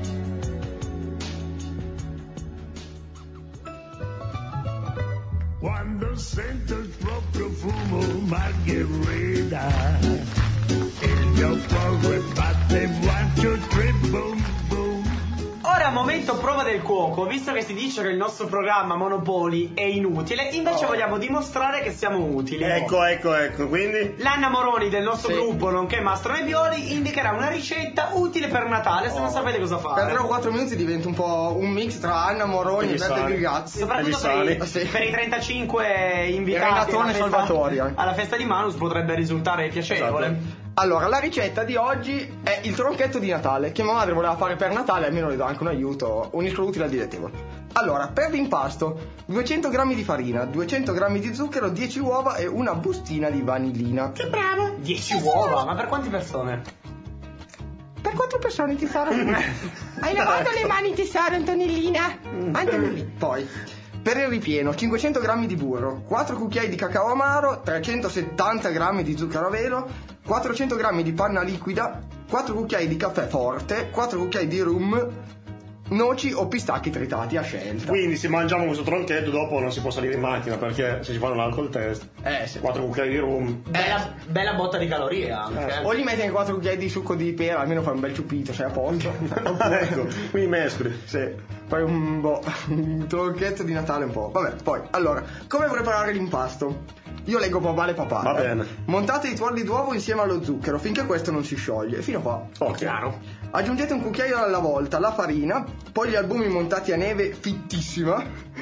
Quando sento il tuo profumo, Margherita, il mio cuore batte one, two, three, boom, boom. Ora momento prova del cuoco, visto che si dice che il nostro programma Monopoli è inutile, invece vogliamo dimostrare che siamo utili. Ecco, ecco, ecco, quindi L'Anna Moroni del nostro Sì. gruppo, nonché Mastro Nebbioli, indicherà una ricetta utile per Natale se non sapete cosa Per fare. tre o quattro minuti diventa un po' un mix tra Anna Moroni E e Beppe Vissani. Grigazzi. Soprattutto per i, Vissani. Sì. per i trentacinque invitati Renatone alla festa, Salvatori, anche. alla festa di Manus potrebbe risultare piacevole. Esatto. Allora, la ricetta di oggi è il tronchetto di Natale, che mia madre voleva fare per Natale, almeno le do anche un aiuto, unisco l'utile al dilettevole. Allora, per l'impasto, duecento grammi di farina, duecento grammi di zucchero, dieci uova e una bustina di vanillina. dieci uova, ma per quante persone? Per quattro persone tesoro. Hai lavato le mani tesoro, Antonellina? Antonellina. Poi, per il ripieno, cinquecento grammi di burro, quattro cucchiai di cacao amaro, trecentosettanta grammi di zucchero a velo, quattrocento grammi di panna liquida, quattro cucchiai di caffè forte, quattro cucchiai di rum, noci o pistacchi tritati a scelta. Quindi se mangiamo questo tronchetto dopo non si può salire in macchina perché se ci fanno un alcol test, Eh sì. quattro cucchiai di rum. Bella, bella botta di calorie anche. O gli metti anche quattro cucchiai di succo di pera, almeno fai un bel ciupito, sei a posto. Ecco, quindi mescoli. Sì, poi un boh, un tronchetto di Natale un po'. Vabbè, poi, allora, come preparare l'impasto? Io leggo papà e papà. Va eh. bene. Montate i tuorli d'uovo insieme allo zucchero finché questo non si scioglie. Fino a qua. Oh, chiaro. Aggiungete un cucchiaio alla volta la farina, poi gli albumi montati a neve fittissima.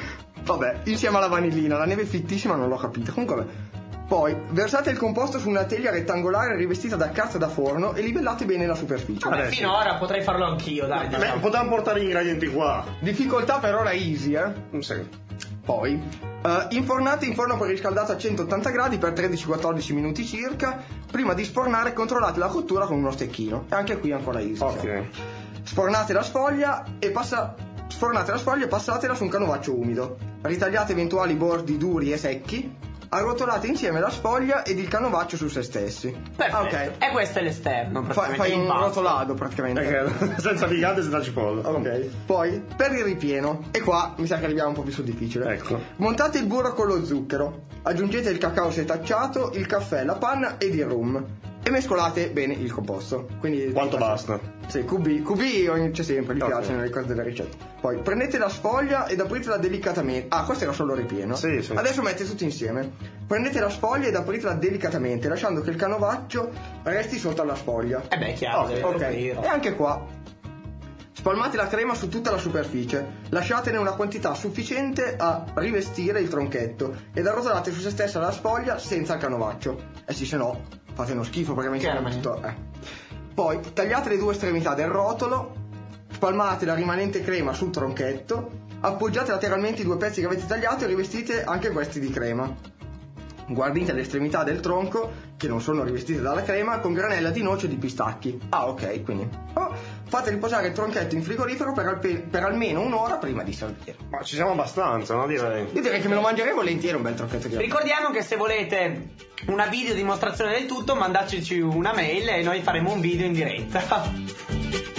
Vabbè, insieme alla vanillina. La neve fittissima non l'ho capita. Comunque vabbè. Poi versate il composto su una teglia rettangolare rivestita da carta da forno e livellate bene la superficie. Vabbè, Adesso. finora potrei farlo anch'io, dai. Beh, diciamo. potevamo portare gli ingredienti qua. Difficoltà per ora easy, eh. Non sei. Poi eh, infornate in forno preriscaldato a centottanta gradi per tredici quattordici minuti circa. Prima di sfornare controllate la cottura con uno stecchino. E anche qui ancora easy. Ok. Sfornate la sfoglia e passa... Sfornate la sfoglia e passatela su un canovaccio umido. Ritagliate eventuali bordi duri e secchi. Arrotolate insieme la sfoglia ed il canovaccio su se stessi. Perfetto. Ah, ok. E questo è l'esterno. Fai, praticamente, fai un l'impasto. rotolado praticamente. Perché senza figate e senza cipolla. Ok. Poi per il ripieno, e qua mi sa che arriviamo un po' più sul difficile. Ecco. Montate il burro con lo zucchero, aggiungete il cacao setacciato, il caffè, la panna ed il rum e mescolate bene il composto. Quindi Quanto basta? Sì, cubi, cubi ogni- c'è sempre, gli Ok. piacciono le cose delle ricette. Poi prendete la sfoglia ed apritela delicatamente. Ah, questo era solo il ripieno. Sì, sì. Adesso mettete tutto insieme. Prendete la sfoglia ed apritela delicatamente, lasciando che il canovaccio resti sotto alla sfoglia. Eh beh, chiaro. Ok, deve Ok, coprire. e anche qua spalmate la crema su tutta la superficie, lasciatene una quantità sufficiente a rivestire il tronchetto ed arrotolate su se stessa la sfoglia senza il canovaccio. Eh sì, se no fate uno schifo perché mi sembra Chiaramente. tutto. Eh. Poi tagliate le due estremità del rotolo, spalmate la rimanente crema sul tronchetto, appoggiate lateralmente i due pezzi che avete tagliato e rivestite anche questi di crema. Guardate le estremità del tronco, che non sono rivestite dalla crema, con granella di noce o di pistacchi. Ah, ok, quindi. Oh, fate riposare il tronchetto in frigorifero per, alpe- per almeno un'ora prima di servire. Ma ci siamo abbastanza, no? Direi. Io direi che me lo mangerei volentieri un bel tronchetto di Ricordiamo che se volete una video dimostrazione del tutto, mandateci una mail e noi faremo un video in diretta.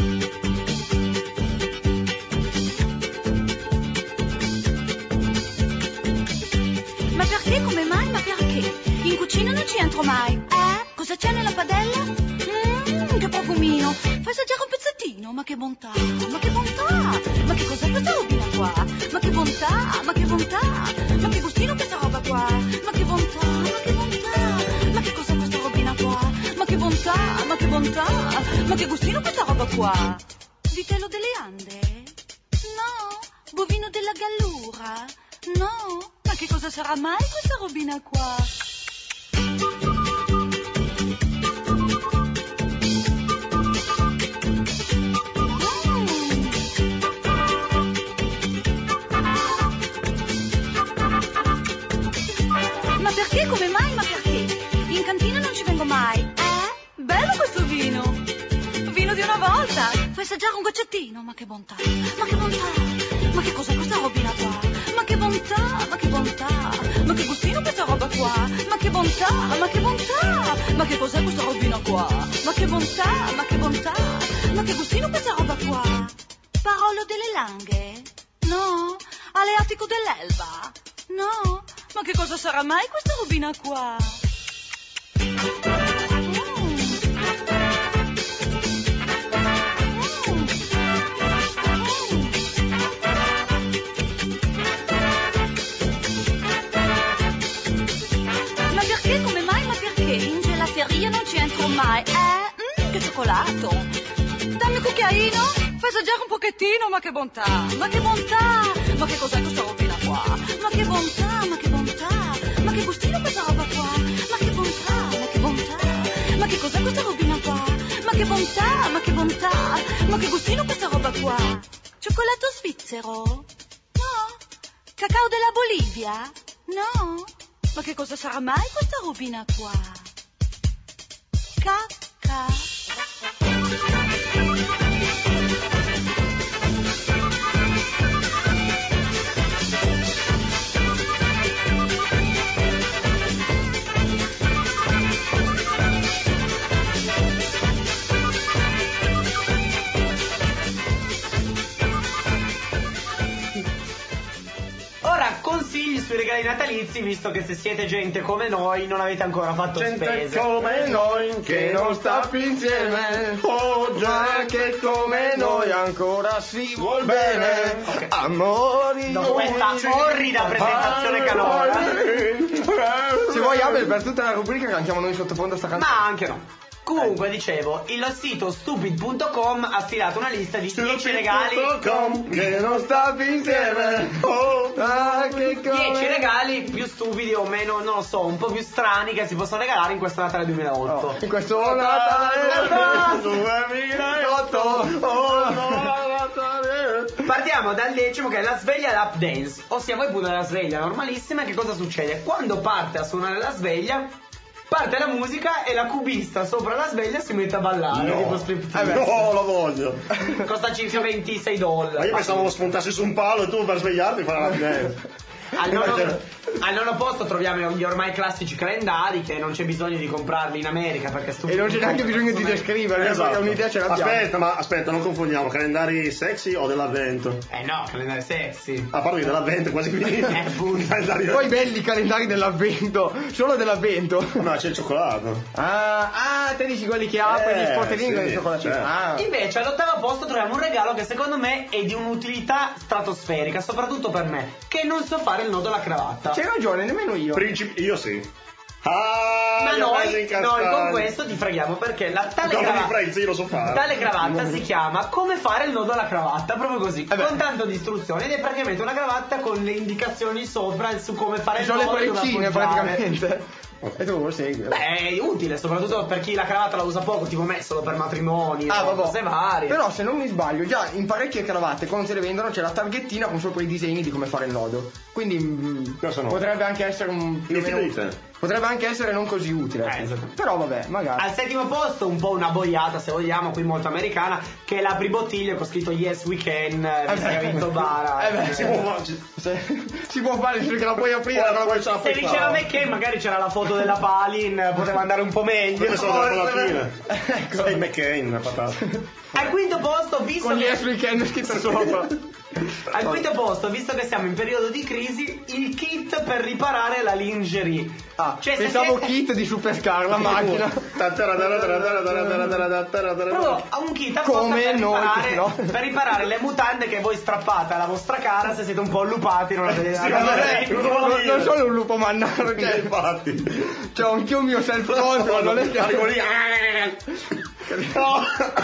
Ma perché? Come mai? Ma perché? In cucina non ci entro mai. Eh? Cosa c'è nella padella? Mmm, che profumino. Fai assaggiare un pezzettino. Ma che bontà, ma che bontà. Ma che cos'è questa robina qua? Ma che bontà, ma che bontà. Ma che gustino questa roba qua? Ma che bontà, ma che bontà. Ma che cos'è questa robina qua? Ma che bontà, ma che bontà. Ma che gustino questa roba qua? Vitello delle Ande? No. Bovino della Gallura? No. Ma che cosa sarà mai questa robina qua? Mm. Ma perché? Come mai? Ma perché? In cantina non ci vengo mai. Eh? Bello questo vino. Vino di una volta. Fai assaggiare un goccettino. Ma che bontà. Ma che bontà. Ma che cos'è questa robina qua? Ma che bontà, ma che bontà, ma che gustino questa roba qua? Ma che bontà, ma che bontà, ma che cos'è questa robina qua? Ma che bontà, ma che bontà, ma che gustino questa roba qua? Parolo delle Langhe? No? Aleatico dell'Elba? No? Ma che cosa sarà mai questa robina qua? Non ci entro mai. Eh? Mm, che cioccolato. Dammi un cucchiaino. Fai assaggiare un pochettino. Ma che bontà. Ma che bontà. Ma che cos'è questa robina qua? Ma che bontà. Ma che bontà. Ma che gustino questa roba qua? Ma che bontà. Ma che bontà. Ma che cos'è questa robina qua? Ma che bontà. Ma che bontà. Ma che gustino questa roba qua? Cioccolato svizzero? No. Cacao della Bolivia? No. Ma che cosa sarà mai questa robina qua? Cacca. consigli sui regali natalizi, visto che se siete gente come noi non avete ancora fatto Gente spese. come noi Che non sta più insieme, Oh, già che come noi ancora si vuol bene. Ok. Amori. Dopo questa orrida presentazione canora. Se vuoi Abel, per tutta la rubrica cantiamo noi sottofondo sta canzone. Ma anche no. Comunque, dicevo, il sito stupid punto com ha stilato una lista di dieci regali. Che non sta più insieme. Oh, Ah, che come... dieci regali più stupidi o meno, non lo so, un po' più strani che si possono regalare in questo Natale duemilaotto. Oh, in questo Natale duemilaotto. Oh, Natale. Partiamo dal decimo, che è la sveglia lap dance. Ossia, voi pure la sveglia normalissima, che cosa succede? Quando parte a suonare la sveglia, parte la musica e la cubista sopra la sveglia si mette a ballare. No. Tipo striptease. Eh beh, no, lo voglio. Costa circa ventisei Ma dollari. io pensavo spuntassi su un palo e tu per svegliarti fai la dance. Al nono, al nono posto troviamo gli ormai classici calendari, che non c'è bisogno di comprarli in America perché E non c'è neanche bisogno di descriverli, Esatto. perché un'idea ce l'abbiamo. Aspetta, ma aspetta, non confondiamo calendari sexy o dell'avvento. Eh no, calendari sexy. A parte dell'avvento è quasi finito. Eh, appunto. Calendari- Poi belli i calendari dell'avvento, solo dell'avvento. No, c'è il cioccolato. Ah, ah, te dici quelli che apri Eh, gli sportellini sì, con il cioccolatino. certo. Ah. Invece all'ottavo posto troviamo un regalo che secondo me è di un'utilità stratosferica, soprattutto per me, che non so fare il nodo alla cravatta. C'hai ragione, nemmeno io. Principi, io sì. Ah, Ma gli ho preso noi, in castagno. noi con questo ti freghiamo, perché la tale, Cosa mi cravatta, freghi? Sì, io lo so fare. tale cravatta si chiama come fare il nodo alla cravatta, proprio così, Eh beh. con tanto di istruzioni, ed è praticamente una cravatta con le indicazioni sopra su come fare Ci il sono le nodo e dove freccine appoggiare. praticamente. E tu lo segui. Beh, è utile, soprattutto per chi la cravatta la usa poco, tipo me, solo per matrimoni, Ah, o vabbè. cose varie. Però se non mi sbaglio, già in parecchie cravatte quando se le vendono c'è la targhettina con sopra i disegni di come fare il nodo. Quindi mm, Questo no. potrebbe anche essere un più o Mi meno- fido di te. Potrebbe anche essere non così utile. Eh, esatto. Però vabbè, magari. Al settimo posto, un po' una boiata, se vogliamo, qui molto americana, che è l'apri bottiglie con scritto Yes We Can, eh, visto che ha vinto Bara. Eh beh, si può, se- si può fare, dice che la puoi aprire. Poi- però- poi ce la Se fai diceva fare. me che magari c'era la foto della Palin, poteva andare un po' meglio. Queste sono dalla fine. Ecco. Sei McCain, patata. Al quinto posto, visto Con gli che... Yes Weekend scritto sopra. Al quinto posto, visto che siamo in periodo di crisi, il kit per riparare la lingerie. Ah, Cioè, se pensavo siete- kit di Supercar, la macchina. Proprio a un kit apposta Come per noi, riparare, no? per riparare le mutande che voi strappate alla vostra cara se siete un po' allupati, non avete Sì, non vabbè, avete- cosa vuol Non, dire? non sono un lupo mannaro, cioè, Infatti. c'ho anch'io un mio self control, non è che Arrivo lì. No,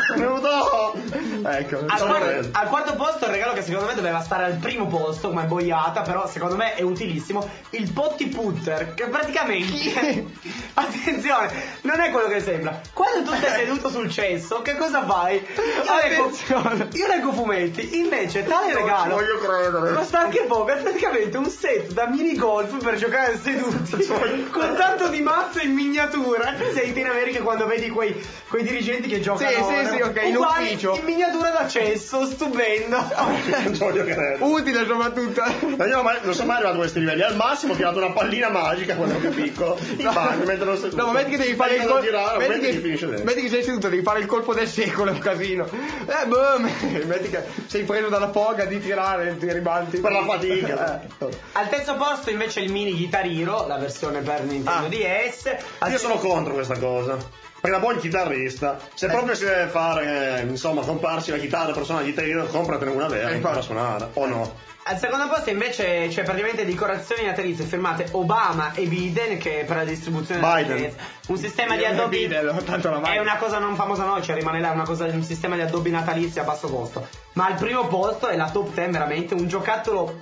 no. Ecco, Al Sono quarto, bello. al quarto posto il regalo che secondo me doveva stare al primo posto come boiata, però secondo me è utilissimo, il potty putter, che praticamente attenzione, non è quello che sembra. Quando tu sei seduto sul cesso, che cosa fai? Io leggo, Attenzione. io leggo fumetti, invece tale Non ci regalo voglio credere. costa anche poco, è praticamente un set da mini golf per giocare seduti con tanto di mazzo in miniatura. Sei in America quando vedi quei, quei dirigenti che giocano Sì, sì, sì, ok, in uguali, ufficio. in miniatura da cesso, stupendo. Non ci voglio credere. utile soprattutto. Ma io mai- non sono mai arrivato a questi livelli. Al massimo ho tirato una pallina magica quando ero più piccolo. In bagno, mentre non seduto. No, ma metti che devi fare il Mentre colpo. non girare, Metti, metti che che- finisce dentro. metti che sei seduto, devi fare il colpo del secolo, è un casino. Eh, boh, metti che sei preso dalla foga di tirare, ti ribalti. Per la fatica. Eh. Al terzo posto invece il mini Guitar Hero, la versione per Nintendo Ah. D S. Al Io sono contro questa cosa. Perché da buon chitarrista, se Eh. proprio si deve fare, eh, insomma, comprarsi la chitarra per suonare la chitarra, compratene una vera, Eh, impara a infatti. suonare. O no? Al secondo posto invece c'è praticamente decorazioni natalizie firmate Obama e Biden, che per la distribuzione Biden. natalizia. Un sistema di Biden, Adobe Biden, tanto la mano. è una cosa non famosa noi, cioè rimane là, è una cosa, un sistema di Adobe natalizia a basso costo. Ma al primo posto è la top dieci, veramente un giocattolo,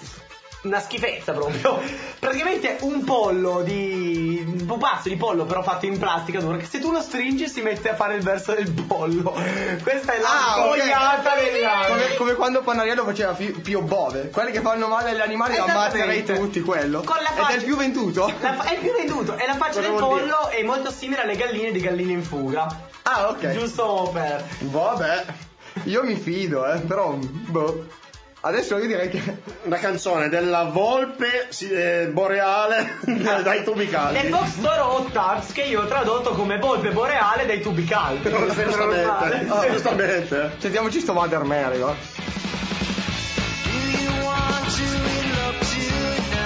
una schifezza proprio. Praticamente un pollo di un pupazzo di pollo però fatto in plastica dura, che se tu lo stringi si mette a fare il verso del pollo. Questa è la Ah, ok. boiata dell'anno. Come, come quando Pannariello faceva Fi- Pio Bove, quelli che fanno male agli animali li ammazzerei Esattamente. tutti, quello. Con la Ed è faccia- il più venduto? La fa- è il più venduto, e la faccia Cosa del vuol dire? pollo è molto simile alle galline di Galline in fuga. Ah, ok. Giusto per. Vabbè, io mi fido, eh, però, boh. Adesso io direi che... Una canzone della volpe sì, eh, boreale dai tubi caldi. Nel box store Hot Tubs, che io ho tradotto come volpe boreale dai tubi caldi. Giustamente. Ah, Giustamente. Sentiamoci sto Mother Mary, va. Do you want to elope tonight?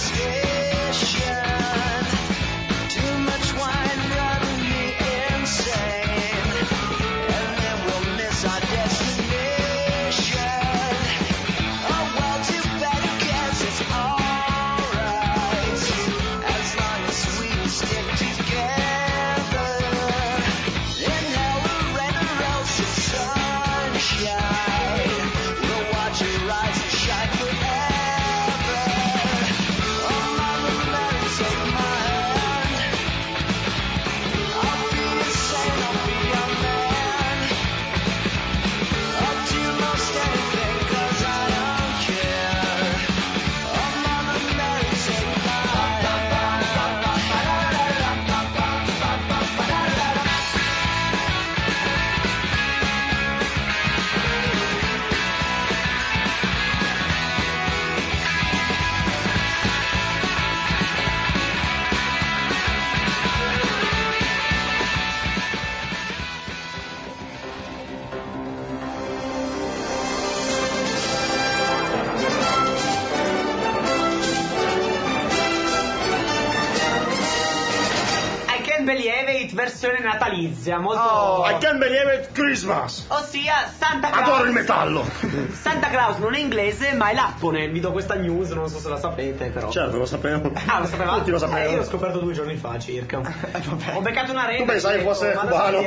Believe versione natalizia, molto... Oh, I can't believe it Christmas. Ossia Santa Claus. Adoro il metallo. Santa Claus non è inglese, ma è lappone. Vi do questa news, non so se la sapete, però. Certo, lo sapevo. Ah, lo sapevate? Tutti lo sapevano. Eh, io l'ho scoperto due giorni fa circa. Ho beccato una renda. Tu pensavi fosse cubano.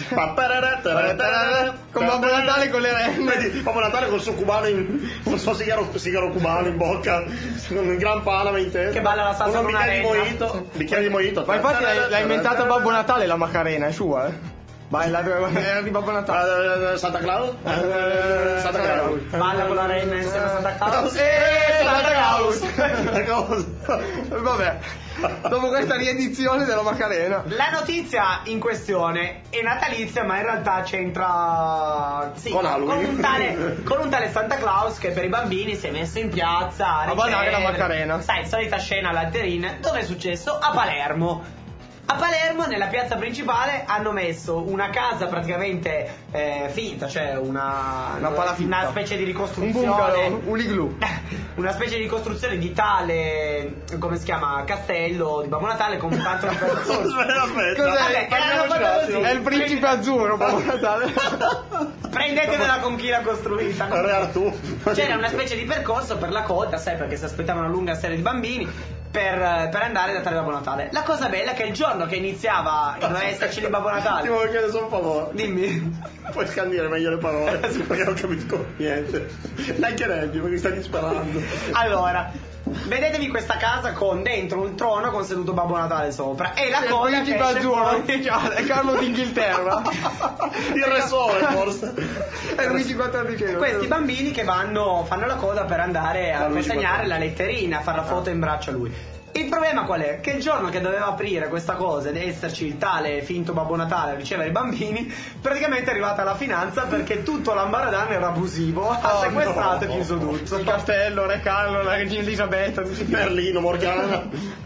Con Babbo Natale con le renne. Vedi, Babbo Natale col suo cubano in, con il suo sigaro, sigaro cubano in bocca, con un gran Panama in testa. Che balla la salsa un con una bicchiere di renna. mojito, bicchiere di mojito. Ma infatti l'ha, l'ha inventata Babbo Natale la Macarena, è sua, eh? Vai, la era di Babbo Natale. Santa Claus? Santa Claus. Balla con la renna insieme a Santa Claus. Eh, Santa Claus. Cosa? Vabbè, dopo questa riedizione della Macarena. La notizia in questione è natalizia, ma in realtà c'entra sì, Con Halloween. con un tale, con un tale Santa Claus che per i bambini si è messo in piazza A ballare la Macarena. Sai, solita scena all'alterina. Dove è successo? A Palermo. A Palermo, nella piazza principale, hanno messo una casa praticamente eh, finta, cioè una, Una palafitta. una specie di Un ricostruzione. bungalow, un igloo. Una specie di ricostruzione di tale, come si chiama, castello di Babbo Natale con tanto di persone. Aspetta, aspetta. Cos'è? Vabbè, l'hanno fatto così. È il principe azzurro, Babbo Natale. Prendetevela con chi l'ha costruita. Re Artù. C'era una specie di percorso per la coda, sai, perché si aspettava una lunga serie di bambini per, per andare da tale Babbo Natale. La cosa bella è che il giorno che iniziava a non esserci di Babbo Ti Natale. voglio chiedere solo un favore. Dimmi. Puoi scandire meglio le parole, perché non capisco niente. Neanche Reggie, perché stai disparando. Allora, vedetevi questa casa con dentro un trono con seduto Babbo Natale sopra e la Il coda che principe esce azzurro. fuori. È Carlo d'Inghilterra. Il Re Sole, forse. È Luigi quattordicesimo. Questi bambini che vanno, fanno la coda per andare a Luigi consegnare quattordici. la letterina, a fare la foto in braccio a lui. Il problema qual è? Che il giorno che doveva aprire questa cosa ed esserci il tale finto Babbo Natale a ricevere i bambini, praticamente è arrivata la finanza perché tutto l'ambaradan era abusivo, ha Oh, sequestrato no. e chiuso tutto. Il castello, Re Carlo, la regina Elisabetta, tutti i Merlino, Morgana.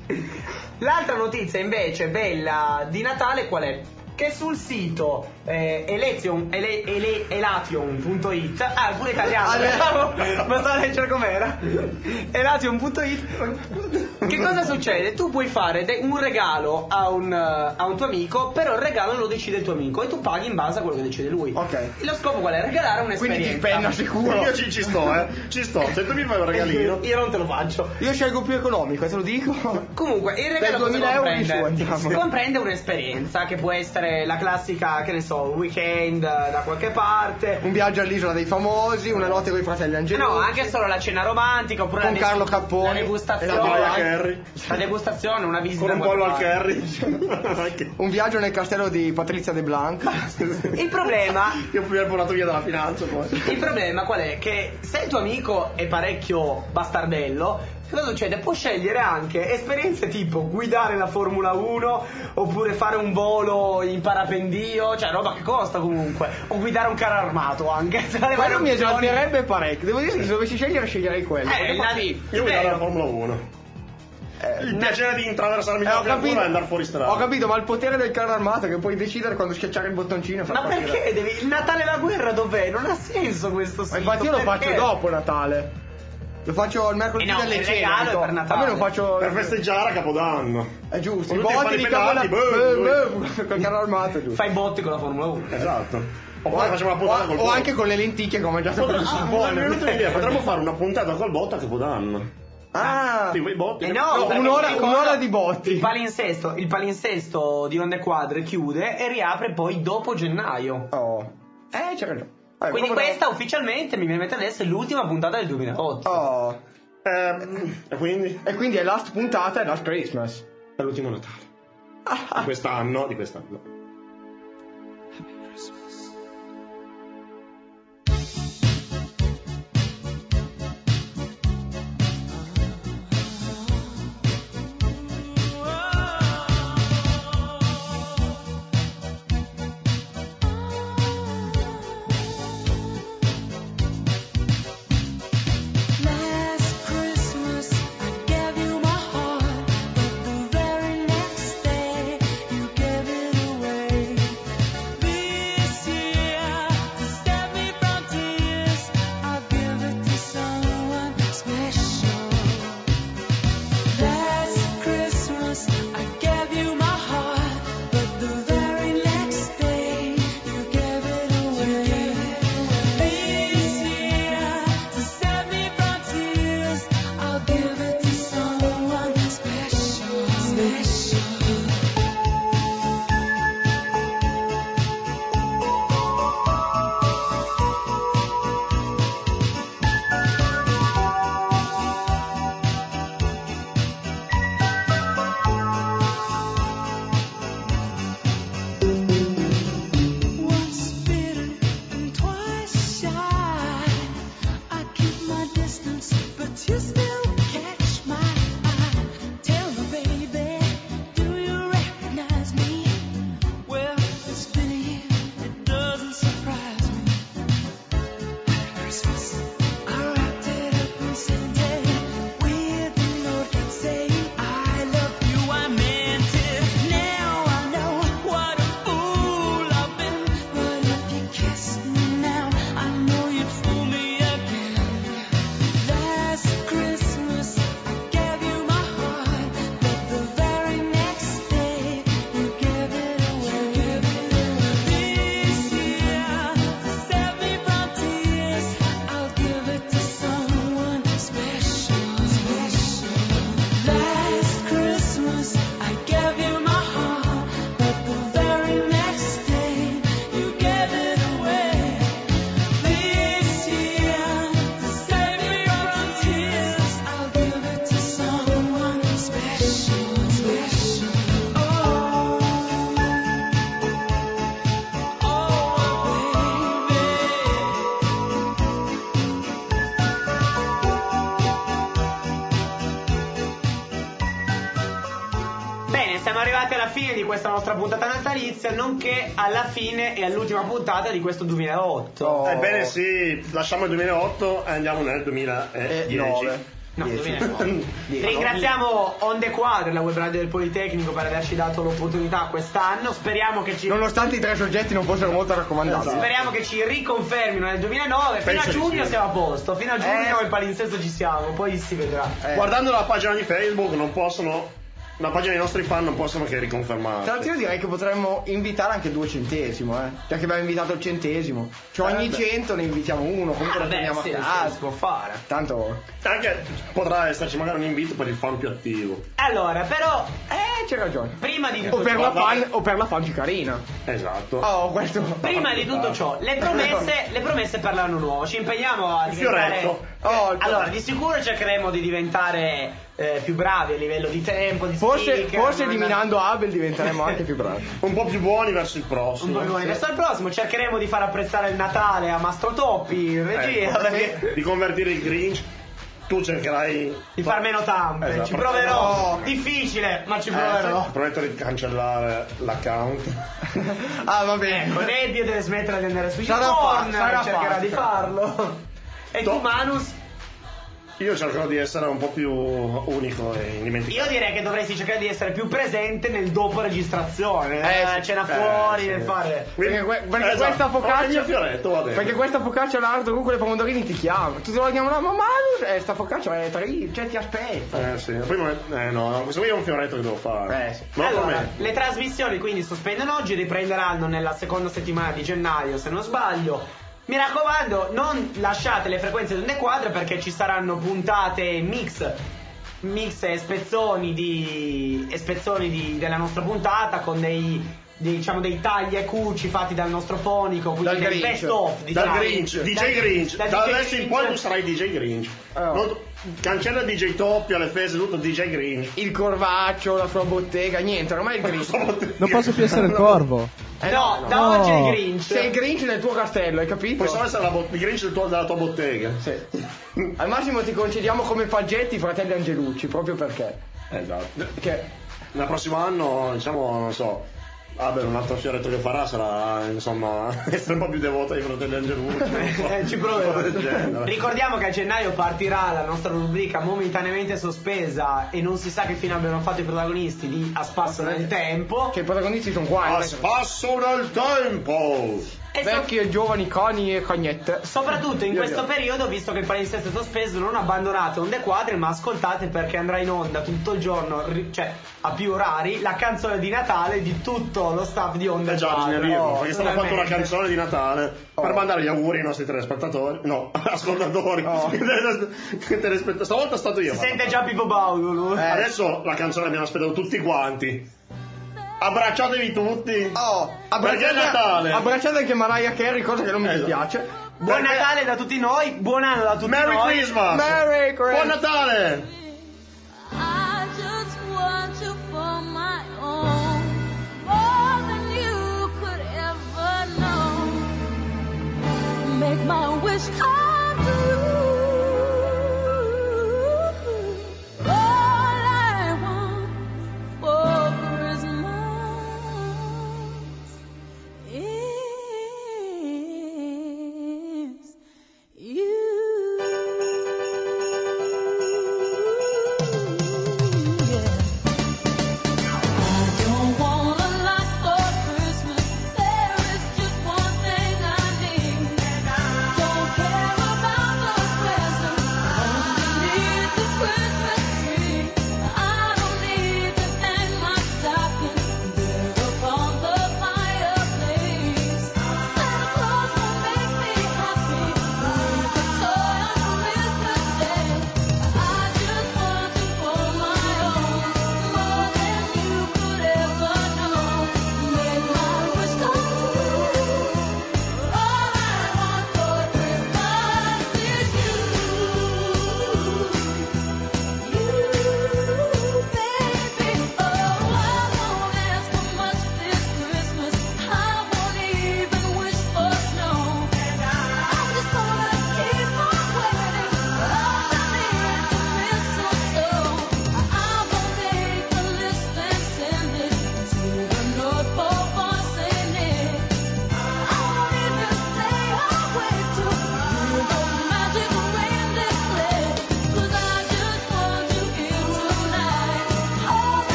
L'altra notizia invece bella di Natale qual è? Che sul sito eh, elezion, ele, ele, elation punto it, ah, pure italiano, ma sto a leggere com'era, elation punto it, che cosa succede? Tu puoi fare de- un regalo a un, a un tuo amico, però il regalo lo decide il tuo amico e tu paghi in base a quello che decide lui. Ok. Lo scopo qual è? Regalare Quindi un'esperienza. ti penna sicuro. Io ci, ci sto, eh. Ci sto. Se tu mi fai un regalino. Io non te lo faccio. Io scelgo più economico, te lo dico. Comunque, il regalo Dai cosa duemila euro in su, comprende? andiamo. Comprende un'esperienza che può essere la classica, che ne so, un weekend eh, da qualche parte. Un viaggio all'isola dei famosi, una notte con i fratelli Angelini. No, anche solo la cena romantica oppure Con la, Carlo Capponi. la E la degustazione. Mariah Carey. La degustazione, una visita. Con un da pollo al qualche parte. curry. Un viaggio nel castello di Patrizia De Blanc. Il problema Io mi ero portato via dalla finanza poi. Il problema qual è? Che se il tuo amico è parecchio bastardello, cosa succede? Può scegliere anche esperienze tipo guidare la Formula uno oppure fare un volo in parapendio, cioè roba che costa comunque, o guidare un carro armato anche. Tra le Ma varie non mi opzioni. esalterebbe parecchio. Devo dire che se dovessi scegliere sceglierei quello. Eh, la- Io mi davo la Formula uno. Il piacere di intraversarmi Eh, ho la capito, curva e andare fuori strada. ho capito, ma il potere del carro armato è che puoi decidere quando schiacciare il bottoncino e far Ma partire. perché devi? Il Natale e la guerra dov'è? Non ha senso questo Ma sito. infatti io lo perché? faccio dopo Natale. Lo faccio il mercoledì Eh no, delle il cene. regalo è dico, per Natale. A me lo faccio Per festeggiare a Capodanno. È giusto, i Con tutti i botti di pali Capodanno. pedati, Col carro armato, giusto. Fai botti con la Formula uno. Esatto. Oppure facciamo una puntata o, col o botto. anche con le lenticchie come già Potre- sempre ah, mi è venuta un'idea, potremmo fare una puntata col botto a Capodanno. Ah, Tipo i botti. Eh no, no, perché un'ora, il- un'ora di botti. Il palinsesto, il palinsesto di Onde Quadre chiude e riapre poi dopo gennaio. Oh. Eh, c'è ragione. Eh, Quindi come- questa ufficialmente mi viene in mente adesso è l'ultima puntata del duemilaotto. Oh. Ehm, e quindi? E quindi è last puntata e last Christmas. È l'ultimo Natale. Di quest'anno, di quest'anno. Last Christmas I gave you my heart, but the very next day you gave it away. This year, to save me from tears, I'll give it to someone special. Last Christmas I gave you my heart, but the very next day you gave it away. This year, to save me from tears, I'll give it to someone special. Special. Once bitten and twice shy, I keep my distance, but you still catch my eye. Tell me, baby, do you recognize me? Well, it's been a year, it doesn't surprise me. Happy Christmas. I wrapped it up and sent it with a note saying I love you. I meant it. Now I know what a fool I've been. But if you kissed me now, I know you'd fool me again. Last Christmas I gave you my heart, but the very next day you gave it away. This year, to save me from tears, I'll give it to someone special. Special. Last Christmas I gave you my heart, but the very next day you gave it away. This year, to save me from tears, I'll give it to someone special. Special. Oh, oh, baby. Bene, siamo arrivati alla fine di questa nostra puntata natalizia, nonché alla fine e all'ultima puntata di questo duemilaotto. Oh. Ebbene sì, lasciamo il duemilaotto e andiamo nel duemiladieci. E nove. No, Dieci. duemilanove. Ringraziamo Onde Quadre, la web radio del Politecnico, per averci dato l'opportunità quest'anno. Speriamo che ci Nonostante i tre soggetti non fossero molto raccomandabili. Speriamo che ci riconfermino nel duemilanove. Fino Penso a di giugno sì. siamo a posto. Fino a giugno Eh. il palinsesto ci siamo, poi si vedrà. Eh. Guardando la pagina di Facebook non possono, la pagina dei nostri fan non possono che riconfermarci. Tra l'altro io direi che potremmo invitare anche il duecentesimo, eh. Già che abbiamo invitato il centesimo. Cioè ogni Eh, beh. cento ne invitiamo uno, comunque Ah, lo beh, teniamo sì, a sì, casa. si può fare. Tanto. Anche potrà esserci magari un invito per il fan più attivo. Allora, però, Eh, c'è ragione. prima di O tutto per ciò, la fan, o per la fan più carina. Esatto. Oh, questo. prima di tutto ciò, le promesse, le promesse per l'anno nuovo. Ci impegniamo a Il diventare. fioretto. Oh, il- Allora, di sicuro cercheremo di diventare eh, più bravi a livello di tempo, di Forse, speaker, forse non- eliminando Abel diventeremo anche più bravi. Un po' più buoni verso il Un prossimo. po' più buoni. Verso il prossimo cercheremo di far apprezzare il Natale a Mastro Toppi in regia, Ecco, perché di convertire il Grinch. Tu cercherai. di far meno tampe. Esatto. Ci proverò. No. Difficile, ma ci Eh, proverò. sì, prometto di cancellare l'account. Ah, va bene. Ecco, Nebbia deve smettere di andare su Sarà YouPorn, fa- sarà cercherà fatto. di farlo. E tu, To- Manus? Io cercherò di essere un po' più unico e indimenticabile. Io direi che dovresti cercare di essere più presente nel dopo registrazione, Eh, eh, sì. cena Eh, fuori, sì. nel fare. Perché, que- perché Esatto. questa Guarda il mio focaccia fioretto, va bene. perché questa focaccia l'altro con quelle pomodorini ti chiama. Tu te lo chiami, ma Manu, eh, sta focaccia è tri, cioè ti aspetta. Eh sì, poi non è- eh no, questo qui è un fioretto che devo fare. Eh, sì. Me lo Allora, prometto. le trasmissioni quindi sospendono oggi, riprenderanno nella seconda settimana di gennaio, se non sbaglio. Mi raccomando, non lasciate le frequenze di Onde Quadre perché ci saranno puntate mix, mix e spezzoni di, e spezzoni di, della nostra puntata con dei, dei, diciamo, dei tagli e cuci fatti dal nostro fonico, quindi Dal dei Grinch. best of, Dal diciamo. Grinch, D J Dal- Grinch. dal Da D J adesso in poi tu Grinch. sarai D J Grinch. Oh. Non- cancella D J Toppia, le feste, tutto D J Grinch. Il corvaccio, la sua bottega, niente, ormai è il Grinch. Non posso più essere il corvo. Eh, No, da no. oggi è il Grinch. Sei il Grinch del tuo castello, hai capito? Puoi solo essere la bot- il Grinch del tuo- della tua bottega. Sì. Al massimo ti concediamo come paggetti i fratelli Angelucci, proprio perché. Esatto. Che Nel prossimo anno, diciamo, non so. Vabbè, un altro fioretto che farà sarà, insomma, essere un po' più devoto ai fratelli Angelucci. Eh, ci proverò. Del genere. Ricordiamo che a gennaio partirà la nostra rubrica momentaneamente sospesa e non si sa che fine abbiano fatto i protagonisti di A Spasso nel Tempo. che i protagonisti sono qua, A non è che- spasso nel tempo! E so- vecchi e giovani cani e cagnette. soprattutto in Io questo io. periodo, visto che il palinsesto è sospeso, non abbandonate Onde Quadre, ma ascoltate perché andrà in onda tutto il giorno, ri- cioè a più orari, la canzone di Natale di tutto lo staff di Onde Eh già, Quadre. bisogna dirlo, Oh, perché è stata fatta una veramente. canzone di Natale per Oh. mandare gli auguri ai nostri telespettatori. No, ascoltatori. Oh. Telespett- Stavolta è stato io. Si sente già Pippo Baudo lui. Eh. Adesso la canzone l'abbiamo aspettato tutti quanti. Abbracciatevi tutti. Oh, Perché è Natale? Abbracciate anche Mariah Carey, cosa che non mi Esatto. dispiace. Buon Perché- Natale da tutti noi, buon anno da tutti Merry noi. Christmas! Merry Christmas! Buon Natale!